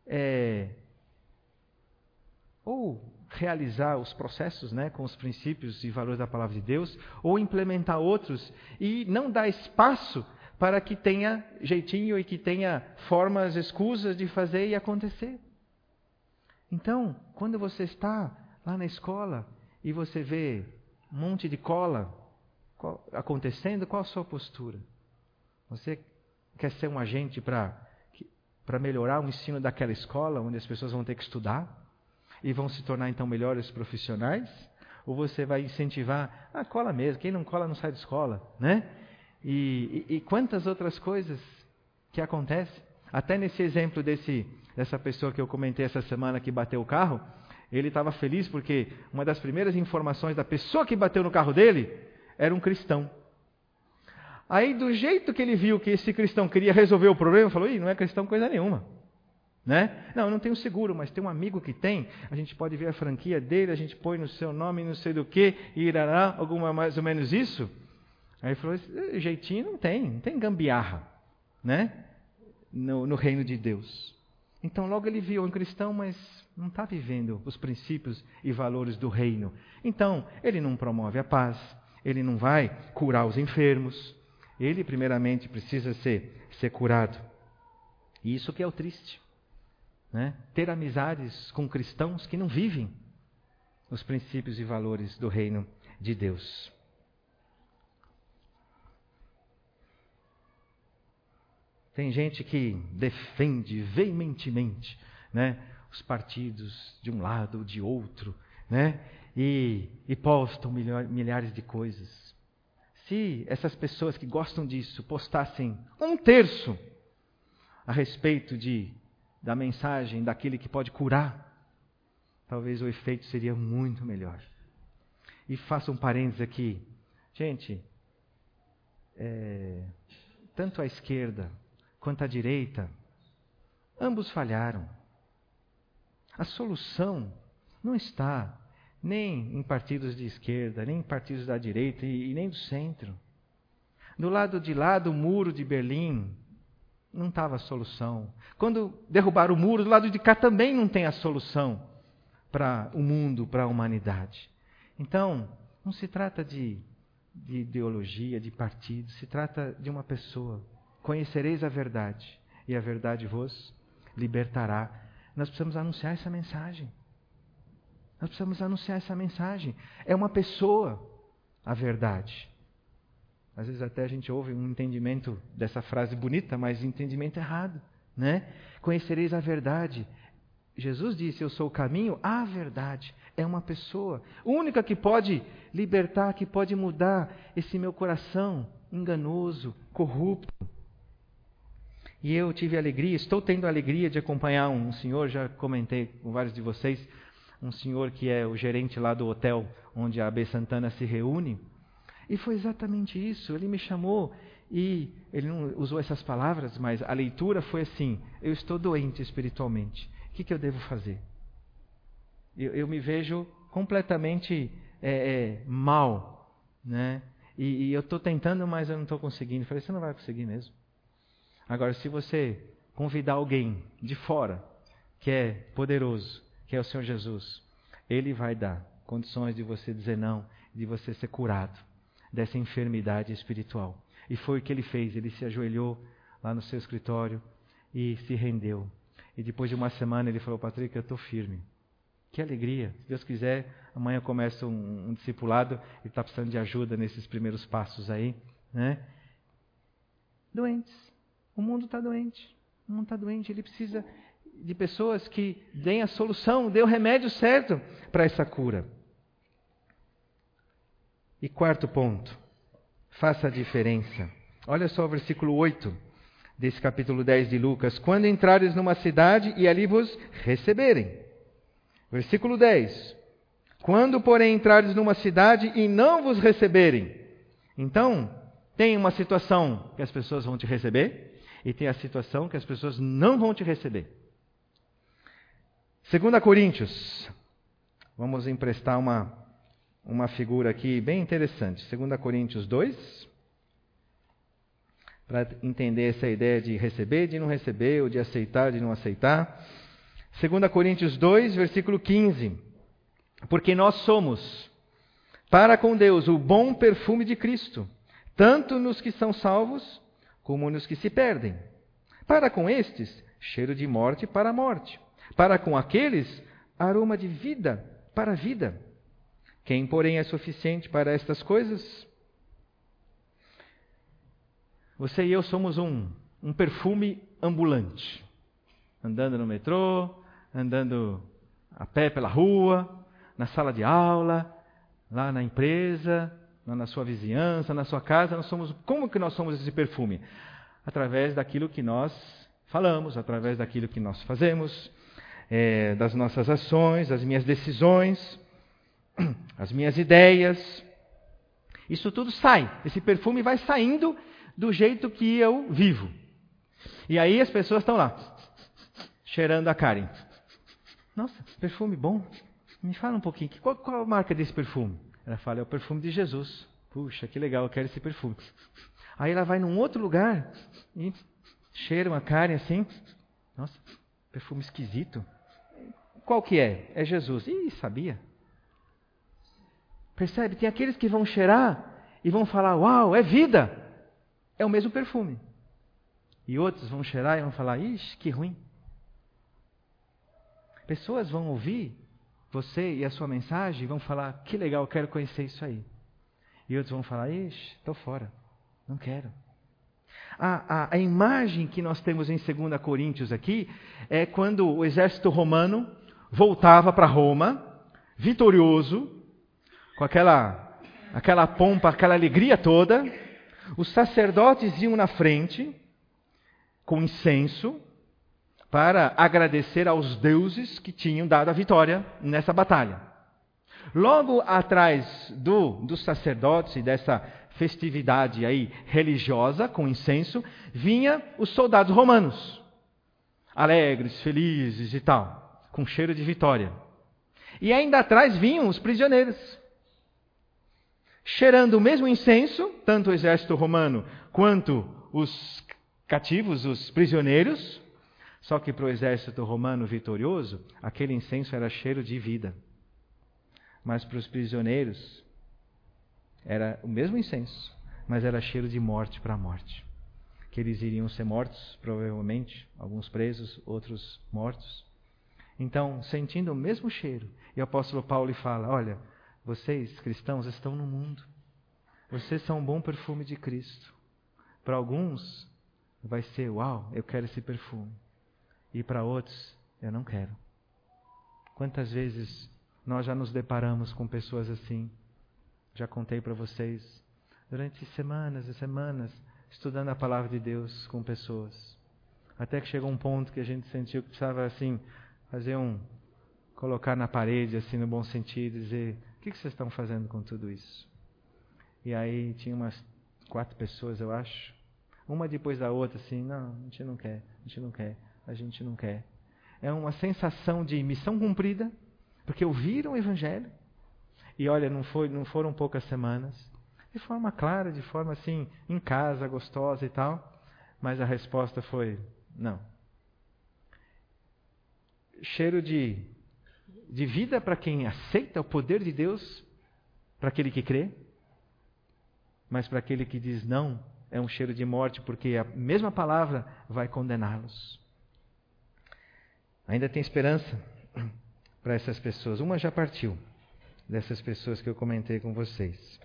ou realizar os processos, com os princípios e valores da palavra de Deus, ou implementar outros e não dar espaço para que tenha jeitinho e que tenha formas escusas de fazer e acontecer. Então, quando você está lá na escola e você vê um monte de cola acontecendo, qual a sua postura? Você quer ser um agente para melhorar o ensino daquela escola, onde as pessoas vão ter que estudar e vão se tornar então melhores profissionais? Ou você vai incentivar, cola mesmo, quem não cola não sai de escola, né? E quantas outras coisas que acontecem? Até nesse exemplo dessa pessoa que eu comentei essa semana que bateu o carro, ele estava feliz porque uma das primeiras informações da pessoa que bateu no carro dele era um cristão. Aí, do jeito que ele viu que esse cristão queria resolver o problema, falou, não é cristão coisa nenhuma. Né? Não, eu não tenho seguro, mas tem um amigo que tem, a gente pode ver a franquia dele, a gente põe no seu nome, não sei do que, e irá, alguma mais ou menos isso. Aí ele falou, esse jeitinho não tem gambiarra, né? No reino de Deus. Então logo ele viu um cristão, mas não está vivendo os princípios e valores do reino. Então, ele não promove a paz, ele não vai curar os enfermos, ele primeiramente precisa ser curado. E isso que é o triste. Né? Ter amizades com cristãos que não vivem os princípios e valores do reino de Deus. Tem gente que defende veementemente, né, os partidos de um lado ou de outro, né, e postam milhares de coisas. Se essas pessoas que gostam disso postassem 1/3 a respeito da mensagem daquele que pode curar, talvez o efeito seria muito melhor. E faço um parênteses aqui. Gente, tanto a esquerda quanto a direita, ambos falharam. A solução não está nem em partidos de esquerda, nem em partidos da direita e nem do centro. Do lado de lá do muro de Berlim, não estava a solução. Quando derrubaram o muro, do lado de cá também não tem a solução para o mundo, para a humanidade. Então, não se trata de ideologia, de partido, se trata de uma pessoa. Conhecereis a verdade, e a verdade vos libertará. Nós precisamos anunciar essa mensagem. Nós precisamos anunciar essa mensagem. É uma pessoa, a verdade. Às vezes até a gente ouve um entendimento dessa frase bonita, mas entendimento errado, né? Conhecereis a verdade. Jesus disse, eu sou o caminho, a verdade. É uma pessoa, única que pode libertar, que pode mudar esse meu coração enganoso, corrupto. E eu tive alegria, estou tendo a alegria de acompanhar um senhor, já comentei com vários de vocês, um senhor que é o gerente lá do hotel onde a AB Santana se reúne. E foi exatamente isso, ele me chamou e ele não usou essas palavras, mas a leitura foi assim, eu estou doente espiritualmente, o que eu devo fazer? Eu me vejo completamente mal, né? E eu estou tentando, mas eu não estou conseguindo. Eu falei, você não vai conseguir mesmo. Agora, se você convidar alguém de fora, que é poderoso, que é o Senhor Jesus, Ele vai dar condições de você dizer não, de você ser curado dessa enfermidade espiritual. E foi o que ele fez, ele se ajoelhou lá no seu escritório e se rendeu. E depois de uma semana ele falou, Patrick, eu estou firme. Que alegria, se Deus quiser, amanhã começa um discipulado, ele está precisando de ajuda nesses primeiros passos aí, né? Doentes, o mundo está doente, ele precisa de pessoas que deem a solução, dêem o remédio certo para essa cura. E quarto ponto, faça a diferença. Olha só o versículo 8 desse capítulo 10 de Lucas. Quando entrares numa cidade e ali vos receberem. Versículo 10. Quando, porém, entrares numa cidade e não vos receberem. Então, tem uma situação que as pessoas vão te receber e tem a situação que as pessoas não vão te receber. 2 Coríntios. Vamos emprestar uma figura aqui bem interessante. 2 Coríntios 2. Para entender essa ideia de receber, de não receber, ou de aceitar, de não aceitar. 2 Coríntios 2, versículo 15. Porque nós somos, para com Deus, o bom perfume de Cristo, tanto nos que são salvos, como nos que se perdem. Para com estes, cheiro de morte para a morte. Para com aqueles, aroma de vida para a vida. Quem, porém, é suficiente para estas coisas? Você e eu somos um perfume ambulante. Andando no metrô, andando a pé pela rua, na sala de aula, lá na empresa, lá na sua vizinhança, na sua casa. Como que nós somos esse perfume? Através daquilo que nós falamos, através daquilo que nós fazemos, das nossas ações, das minhas decisões, as minhas ideias. Isso tudo sai. Esse perfume vai saindo do jeito que eu vivo. E aí as pessoas estão lá. cheirando a Karen. Nossa, perfume bom. Me fala um pouquinho, qual a marca desse perfume? Ela fala, é o perfume de Jesus. Puxa, que legal, eu quero esse perfume. Aí ela vai num outro lugar e cheira uma Karen assim. Nossa, perfume esquisito. Qual que é? É Jesus. Ih, sabia? Percebe? Tem aqueles que vão cheirar e vão falar, uau, é vida. É o mesmo perfume. E outros vão cheirar e vão falar, ixi, que ruim. Pessoas vão ouvir você e a sua mensagem e vão falar, que legal, eu quero conhecer isso aí. E outros vão falar, ixi, estou fora, não quero. A imagem que nós temos em 2 Coríntios aqui é quando o exército romano voltava para Roma, vitorioso, com aquela pompa, aquela alegria toda. Os sacerdotes iam na frente com incenso para agradecer aos deuses que tinham dado a vitória nessa batalha. Logo atrás dos sacerdotes e dessa festividade aí religiosa com incenso, vinha os soldados romanos, alegres, felizes e tal, com cheiro de vitória. E ainda atrás vinham os prisioneiros, cheirando o mesmo incenso, tanto o exército romano quanto os cativos, os prisioneiros, só que para o exército romano vitorioso, aquele incenso era cheiro de vida. Mas para os prisioneiros, era o mesmo incenso, mas era cheiro de morte para a morte. Que eles iriam ser mortos, provavelmente, alguns presos, outros mortos. Então, sentindo o mesmo cheiro, e o apóstolo Paulo fala, olha, vocês, cristãos, estão no mundo. Vocês são um bom perfume de Cristo. Para alguns, vai ser, uau, eu quero esse perfume. E para outros, eu não quero. Quantas vezes nós já nos deparamos com pessoas assim? Já contei para vocês, durante semanas e semanas, estudando a palavra de Deus com pessoas. Até que chegou um ponto que a gente sentiu que precisava, assim, colocar na parede, assim, no bom sentido, dizer, o que vocês estão fazendo com tudo isso? E aí tinha umas 4 pessoas, eu acho, uma depois da outra, assim, não, a gente não quer, a gente não quer, a gente não quer. É uma sensação de missão cumprida, porque ouviram o Evangelho, e olha, não foram poucas semanas, de forma clara, de forma assim, em casa, gostosa e tal, mas a resposta foi, não. Cheiro de vida para quem aceita o poder de Deus, para aquele que crê, mas para aquele que diz não, é um cheiro de morte, porque a mesma palavra vai condená-los. Ainda tem esperança para essas pessoas. Uma já partiu, dessas pessoas que eu comentei com vocês.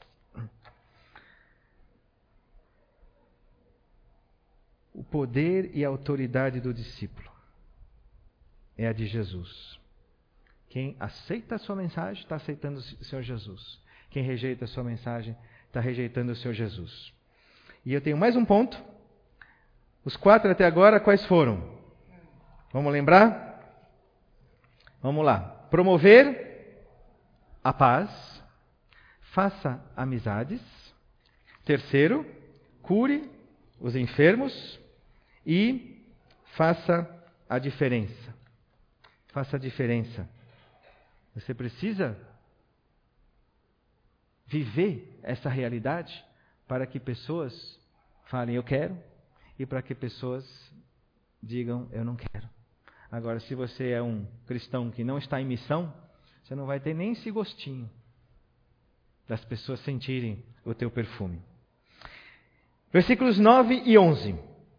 O poder e a autoridade do discípulo é a de Jesus. Quem aceita a sua mensagem está aceitando o Senhor Jesus. Quem rejeita a sua mensagem está rejeitando o Senhor Jesus. E eu tenho mais um ponto. Os 4 até agora, quais foram? Vamos lembrar? Vamos lá. Promover a paz. Faça amizades. Terceiro, cure os enfermos. E faça a diferença. Faça a diferença. Você precisa viver essa realidade para que pessoas falem eu quero e para que pessoas digam eu não quero. Agora, se você é um cristão que não está em missão, você não vai ter nem esse gostinho das pessoas sentirem o teu perfume. Versículos 9 e 11.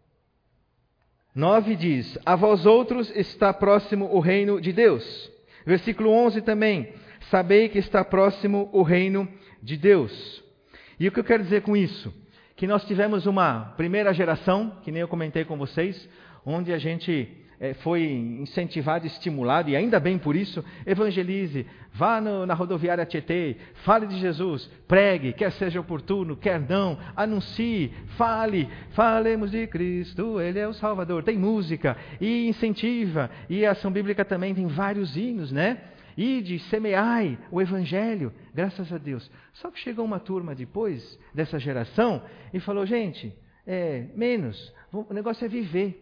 9 diz, a vós outros está próximo o reino de Deus. Versículo 11 também, sabei que está próximo o reino de Deus. E o que eu quero dizer com isso? Que nós tivemos uma primeira geração, que nem eu comentei com vocês, onde a gente foi incentivado, estimulado, e ainda bem por isso, evangelize, vá na rodoviária Tietê, fale de Jesus, pregue, quer seja oportuno, quer não, anuncie, falemos de Cristo, Ele é o Salvador, tem música, e incentiva, e a ação bíblica também tem vários hinos, né? Ide, semeai o Evangelho, graças a Deus. Só que chegou uma turma depois dessa geração e falou, gente, menos, o negócio é viver.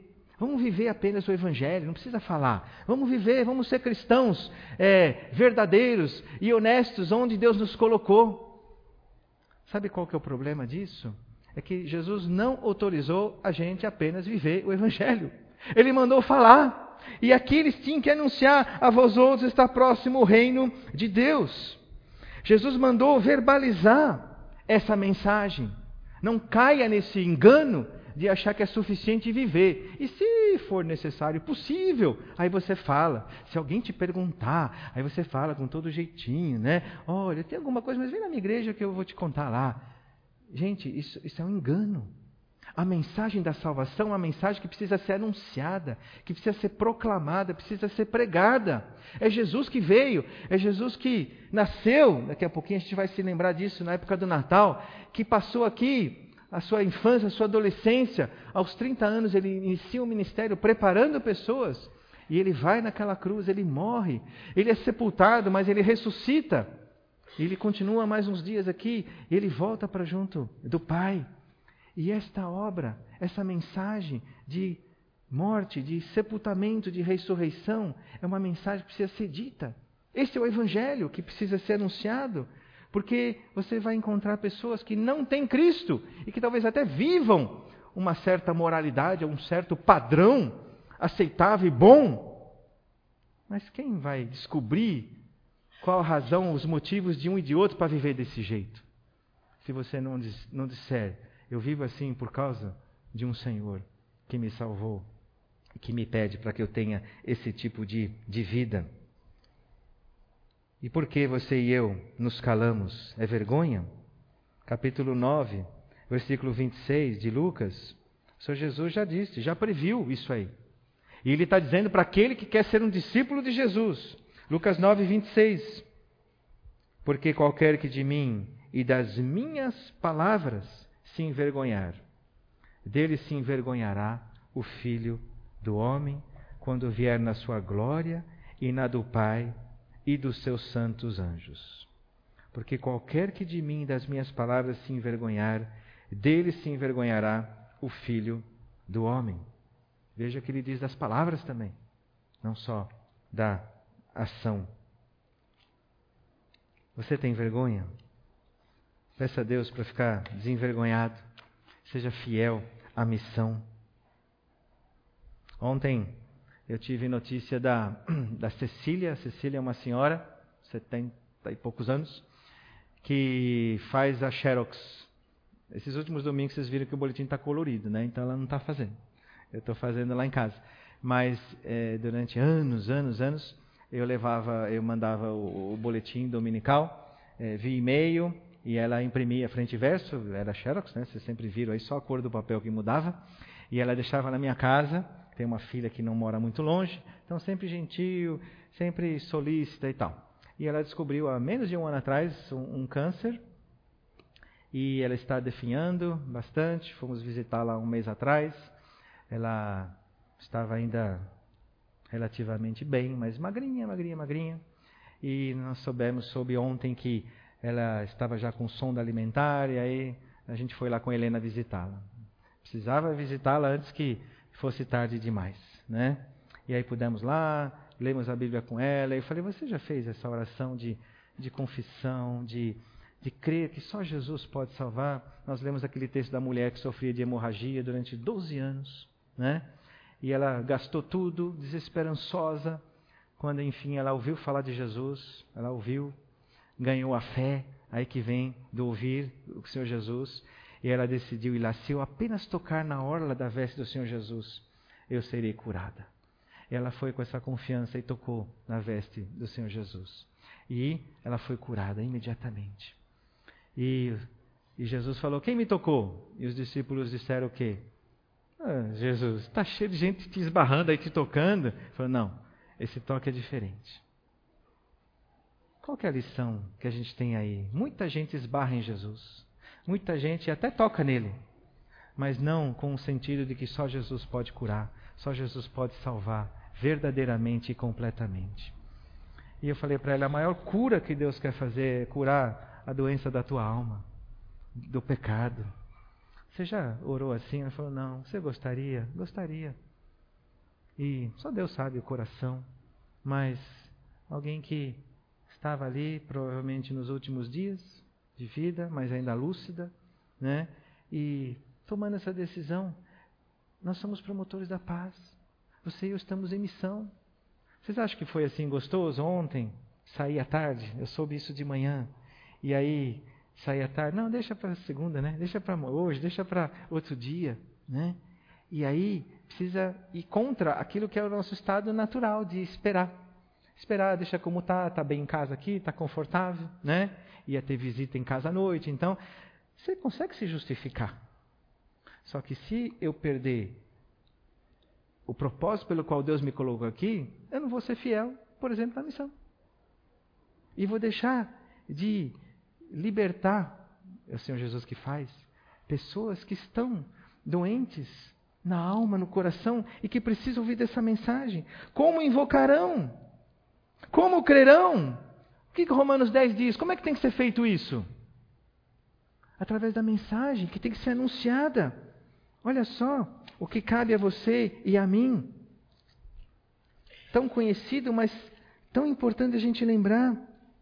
Vamos viver apenas o Evangelho, não precisa falar. Vamos viver, vamos ser cristãos verdadeiros e honestos onde Deus nos colocou. Sabe qual que é o problema disso? É que Jesus não autorizou a gente apenas viver o Evangelho. Ele mandou falar. E aqui eles tinham que anunciar: a vós outros está próximo o reino de Deus. Jesus mandou verbalizar essa mensagem. Não caia nesse engano de achar que é suficiente viver. E se for necessário, possível, aí você fala. Se alguém te perguntar, aí você fala com todo jeitinho, né? Olha, tem alguma coisa, mas vem na minha igreja que eu vou te contar lá. Gente, isso é um engano. A mensagem da salvação é uma mensagem que precisa ser anunciada, que precisa ser proclamada, precisa ser pregada. É Jesus que veio, é Jesus que nasceu, daqui a pouquinho a gente vai se lembrar disso na época do Natal, que passou aqui a sua infância, a sua adolescência. Aos 30 anos ele inicia um ministério preparando pessoas, e ele vai naquela cruz, ele morre, ele é sepultado, mas ele ressuscita. Ele continua mais uns dias aqui, ele volta para junto do Pai. E esta obra, essa mensagem de morte, de sepultamento, de ressurreição, é uma mensagem que precisa ser dita. Esse é o Evangelho que precisa ser anunciado, porque você vai encontrar pessoas que não têm Cristo e que talvez até vivam uma certa moralidade, um certo padrão aceitável e bom. Mas quem vai descobrir qual a razão, os motivos de um e de outro para viver desse jeito? Se você não disser: eu vivo assim por causa de um Senhor que me salvou e que me pede para que eu tenha esse tipo de vida. E por que você e eu nos calamos? É vergonha? Capítulo 9, versículo 26 de Lucas, o Senhor Jesus já disse, já previu isso aí. E Ele está dizendo para aquele que quer ser um discípulo de Jesus. Lucas 9, 26. Porque qualquer que de mim e das minhas palavras se envergonhar, dele se envergonhará o Filho do Homem, quando vier na sua glória e na do Pai e dos seus santos anjos. Porque qualquer que de mim e das minhas palavras se envergonhar, dele se envergonhará o Filho do Homem. Veja que ele diz das palavras também, não só da ação. Você tem vergonha? Peça a Deus para ficar desenvergonhado. Seja fiel à missão. Ontem eu tive notícia da Cecília. A Cecília é uma senhora, 70 e poucos anos, que faz a Xerox. Esses últimos domingos vocês viram que o boletim está colorido, né? Então ela não está fazendo. Eu estou fazendo lá em casa. Mas durante anos, eu mandava o boletim dominical via e-mail, e ela imprimia frente e verso, era Xerox, né? Vocês sempre viram aí só a cor do papel que mudava, e ela deixava na minha casa. Tem uma filha que não mora muito longe, então sempre gentil, sempre solícita e tal. E ela descobriu há menos de um ano atrás um câncer, e ela está definhando bastante. Fomos visitá-la um mês atrás. Ela estava ainda relativamente bem, mas magrinha. E nós soube ontem que ela estava já com sonda alimentar, e aí a gente foi lá com a Helena visitá-la. Precisava visitá-la antes que fosse tarde demais, né? E aí pudemos lá, lemos a Bíblia com ela, e eu falei: você já fez essa oração de confissão, de crer que só Jesus pode salvar? Nós lemos aquele texto da mulher que sofria de hemorragia durante 12 anos, né? E ela gastou tudo, desesperançosa, quando enfim ela ouviu falar de Jesus, ela ouviu, ganhou a fé, aí que vem do ouvir o Senhor Jesus, e ela decidiu ir lá: se eu apenas tocar na orla da veste do Senhor Jesus, eu serei curada. Ela foi com essa confiança e tocou na veste do Senhor Jesus. E ela foi curada imediatamente. E Jesus falou: quem me tocou? E os discípulos disseram o quê? Jesus, está cheio de gente te esbarrando aí, te tocando. Ele falou: não, esse toque é diferente. Qual que é a lição que a gente tem aí? Muita gente esbarra em Jesus. Muita gente até toca nele, mas não com o sentido de que só Jesus pode curar, só Jesus pode salvar verdadeiramente e completamente. E eu falei para ela: a maior cura que Deus quer fazer é curar a doença da tua alma, do pecado. Você já orou assim? Ela falou: não. Você gostaria? Gostaria. e só Deus sabe o coração, mas alguém que estava ali, provavelmente nos últimos dias de vida, mas ainda lúcida, né? E tomando essa decisão. Nós somos promotores da paz. Você e eu estamos em missão. Vocês acham que foi assim gostoso ontem? Saí à tarde, eu soube isso de manhã. E aí, saí à tarde. Não, deixa para segunda, né? Deixa para hoje, deixa para outro dia, né? E aí, precisa ir contra aquilo que é o nosso estado natural de esperar. Esperar, deixa como está bem em casa aqui, está confortável, né? Ia ter visita em casa à noite, então você consegue se justificar. Só que se eu perder o propósito pelo qual Deus me colocou aqui, eu não vou ser fiel, por exemplo, na missão. E vou deixar de libertar, é o Senhor Jesus que faz, pessoas que estão doentes na alma, no coração, e que precisam ouvir dessa mensagem. Como invocarão? Como crerão? O que Romanos 10 diz? Como é que tem que ser feito isso? Através da mensagem que tem que ser anunciada. Olha só o que cabe a você e a mim. Tão conhecido, mas tão importante a gente lembrar.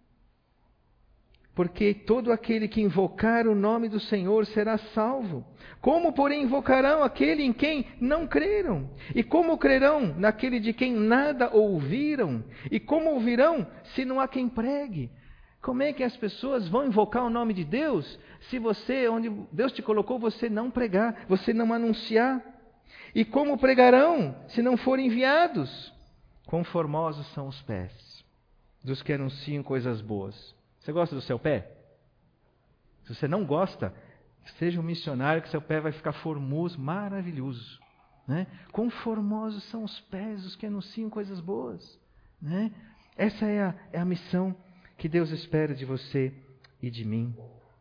Porque todo aquele que invocar o nome do Senhor será salvo. Como, porém, invocarão aquele em quem não creram? E como crerão naquele de quem nada ouviram? E como ouvirão se não há quem pregue? Como é que as pessoas vão invocar o nome de Deus se você, onde Deus te colocou, você não pregar, você não anunciar? E como pregarão se não forem enviados? Quão formosos são os pés dos que anunciam coisas boas. Você gosta do seu pé? Se você não gosta, seja um missionário que seu pé vai ficar formoso, maravilhoso. Né? Quão formosos são os pés dos que anunciam coisas boas. Né? Essa é a missão que Deus espera de você e de mim.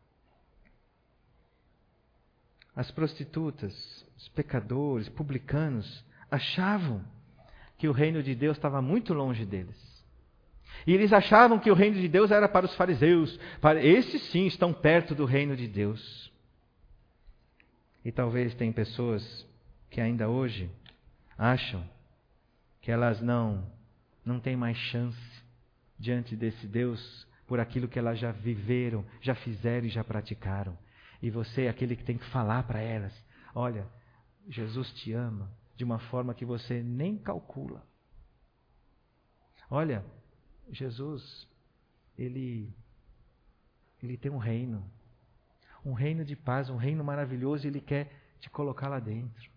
As prostitutas, os pecadores, publicanos, achavam que o reino de Deus estava muito longe deles. E eles achavam que o reino de Deus era para os fariseus. Esses sim estão perto do reino de Deus. E talvez tem pessoas que ainda hoje acham que elas não têm mais chance diante desse Deus por aquilo que elas já viveram, já fizeram e já praticaram. E você é aquele que tem que falar para elas: olha, Jesus te ama de uma forma que você nem calcula. Olha, Jesus, Ele tem um reino de paz, um reino maravilhoso, e Ele quer te colocar lá dentro.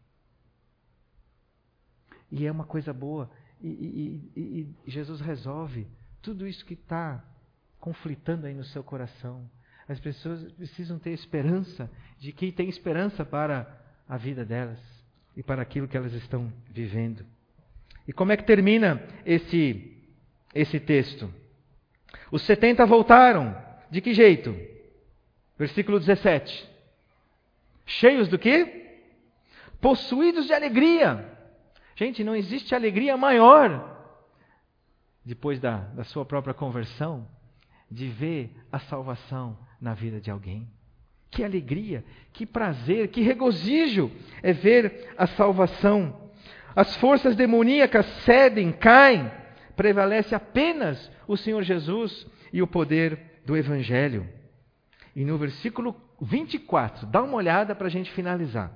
E é uma coisa boa, e Jesus resolve tudo isso que está conflitando aí no seu coração. As pessoas precisam ter esperança de que tem esperança para a vida delas e para aquilo que elas estão vivendo. E como é que termina esse texto? Os 70 voltaram. De que jeito? Versículo 17. Cheios do quê? Possuídos de alegria. Gente, não existe alegria maior, depois da sua própria conversão, de ver a salvação na vida de alguém. Que alegria, que prazer, que regozijo é ver a salvação. As forças demoníacas cedem, caem. Prevalece apenas o Senhor Jesus e o poder do Evangelho. E no versículo 24, dá uma olhada para a gente finalizar.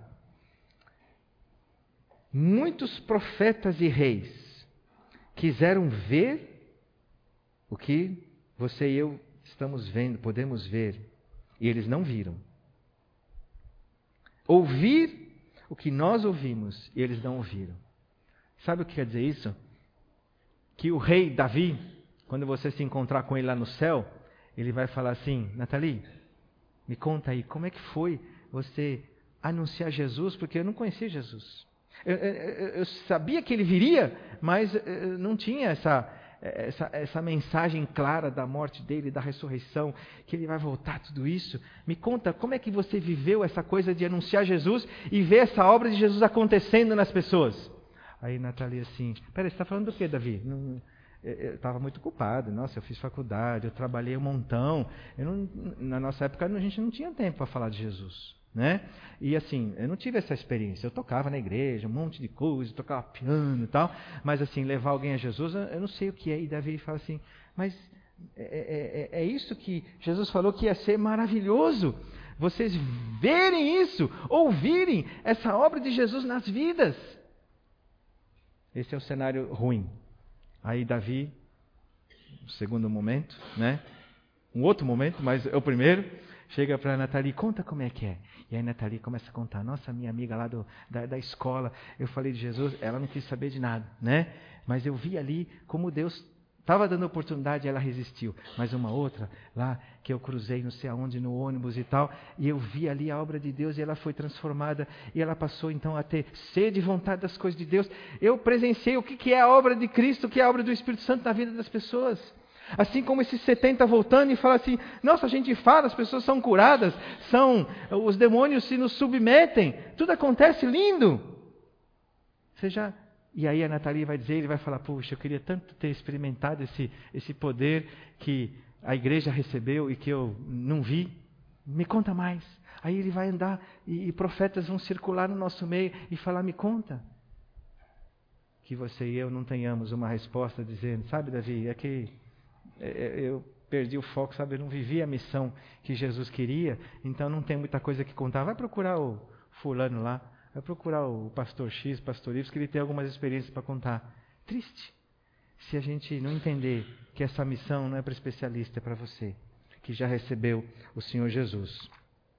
Muitos profetas e reis quiseram ver o que você e eu estamos vendo, podemos ver, e eles não viram. Ouvir o que nós ouvimos, e eles não ouviram. Sabe o que quer dizer isso? Que o rei Davi, quando você se encontrar com ele lá no céu, ele vai falar assim: Nathalie, me conta aí, como é que foi você anunciar Jesus? Porque eu não conhecia Jesus. Eu sabia que ele viria, mas não tinha essa mensagem clara da morte dele, da ressurreição, que ele vai voltar, tudo isso. Me conta, como é que você viveu essa coisa de anunciar Jesus e ver essa obra de Jesus acontecendo nas pessoas? Aí Nathalie assim: peraí, você está falando do quê, Davi? Eu estava muito ocupado. Nossa, eu fiz faculdade, eu trabalhei um montão. Na nossa época a gente não tinha tempo para falar de Jesus. né? E assim, eu não tive essa experiência. Eu tocava na igreja, um monte de coisa, tocava piano e tal, mas assim, levar alguém a Jesus, eu não sei o que é. E Davi fala assim, mas é isso que Jesus falou que ia ser maravilhoso. Vocês verem isso, ouvirem essa obra de Jesus nas vidas. Esse é o cenário ruim. Aí Davi, no segundo momento, né? Um outro momento, mas é o primeiro, chega para Nathalie, conta como é que é. E aí Nathalie começa a contar, nossa, minha amiga lá da escola, eu falei de Jesus, ela não quis saber de nada, né? Mas eu vi ali como Deus estava dando oportunidade e ela resistiu. Mas uma outra, lá que eu cruzei não sei aonde, no ônibus e tal, e eu vi ali a obra de Deus e ela foi transformada, e ela passou então a ter sede e vontade das coisas de Deus. Eu presenciei o que é a obra de Cristo, o que é a obra do Espírito Santo na vida das pessoas. Assim como esses 70 voltando e falam assim, nossa, a gente fala, as pessoas são curadas, os demônios se nos submetem, tudo acontece lindo. E aí a Nathalie vai dizer, ele vai falar, puxa, eu queria tanto ter experimentado esse poder que a igreja recebeu e que eu não vi. Me conta mais. Aí ele vai andar e profetas vão circular no nosso meio e falar, me conta. Que você e eu não tenhamos uma resposta dizendo, sabe, Davi, é que eu perdi o foco, sabe, eu não vivi a missão que Jesus queria, então não tem muita coisa que contar. Vai procurar o fulano lá, vai procurar o pastor X, pastor Y, que ele tem algumas experiências para contar. Triste se a gente não entender que essa missão não é para especialista, é para você, que já recebeu o Senhor Jesus.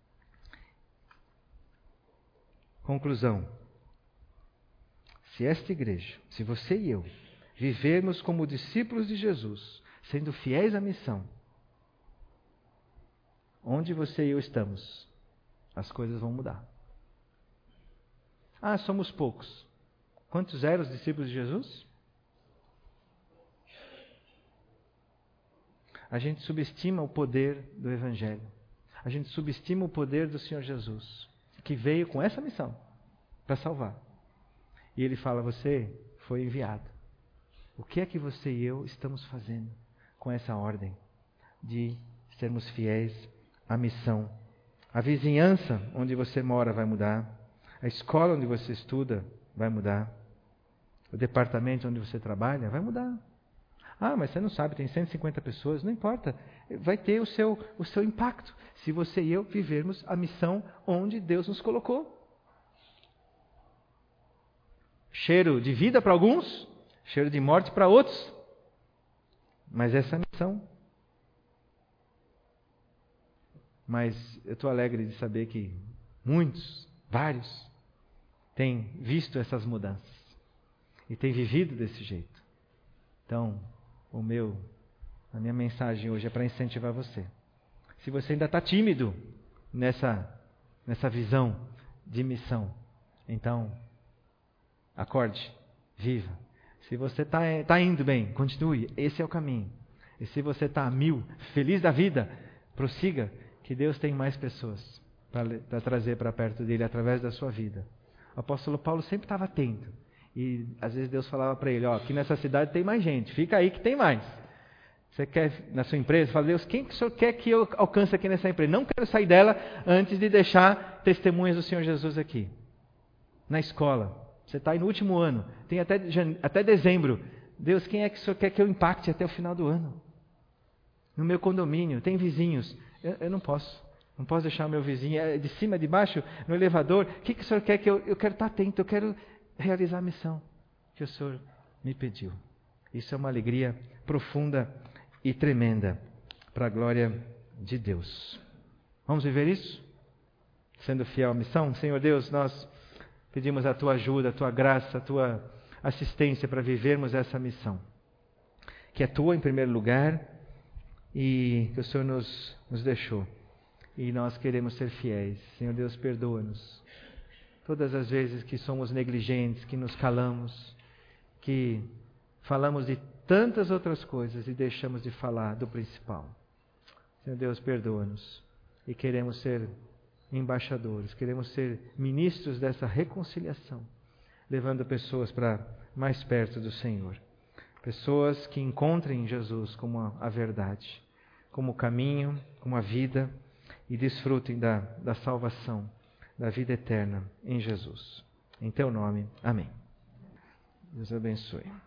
Conclusão. Se esta igreja, se você e eu, vivermos como discípulos de Jesus, sendo fiéis à missão, onde você e eu estamos, as coisas vão mudar. Ah, somos poucos. Quantos eram os discípulos de Jesus? A gente subestima o poder do Evangelho. A gente subestima o poder do Senhor Jesus, que veio com essa missão, para salvar. E Ele fala, você foi enviado. O que é que você e eu estamos fazendo com essa ordem de sermos fiéis à missão? A vizinhança onde você mora vai mudar. A escola onde você estuda vai mudar. O departamento onde você trabalha vai mudar. Ah, mas você não sabe, tem 150 pessoas, não importa. Vai ter o seu impacto, se você e eu vivermos a missão onde Deus nos colocou. Cheiro de vida para alguns, cheiro de morte para outros. Mas essa é a missão. Mas eu estou alegre de saber que muitos, vários, têm visto essas mudanças e têm vivido desse jeito. Então, a minha mensagem hoje é para incentivar você. Se você ainda está tímido nessa visão de missão, então acorde, viva. Se você está indo bem, continue, esse é o caminho. E se você está a 1000, feliz da vida, prossiga, que Deus tem mais pessoas para trazer para perto dele através da sua vida. O apóstolo Paulo sempre estava atento. E às vezes Deus falava para ele, aqui nessa cidade tem mais gente, fica aí que tem mais. Você quer, na sua empresa, fala, Deus, quem que o Senhor quer que eu alcance aqui nessa empresa? Não quero sair dela antes de deixar testemunhas do Senhor Jesus aqui. Na escola, você está aí no último ano, tem até dezembro. Deus, quem é que o Senhor quer que eu impacte até o final do ano? No meu condomínio, tem vizinhos. Eu não posso. Não posso deixar o meu vizinho de cima, de baixo, no elevador. O que o Senhor quer que eu quero estar atento, eu quero realizar a missão que o Senhor me pediu. Isso é uma alegria profunda e tremenda para a glória de Deus. Vamos viver isso? Sendo fiel à missão? Senhor Deus, nós pedimos a Tua ajuda, a Tua graça, a Tua assistência para vivermos essa missão. Que é Tua em primeiro lugar e que o Senhor nos deixou. E nós queremos ser fiéis. Senhor Deus, perdoa-nos. Todas as vezes que somos negligentes, que nos calamos, que falamos de tantas outras coisas e deixamos de falar do principal. Senhor Deus, perdoa-nos. E queremos ser embaixadores, queremos ser ministros dessa reconciliação, levando pessoas para mais perto do Senhor. Pessoas que encontrem Jesus como a verdade, como o caminho, como a vida, e desfrutem da salvação da vida eterna em Jesus. Em teu nome, amém. Deus abençoe.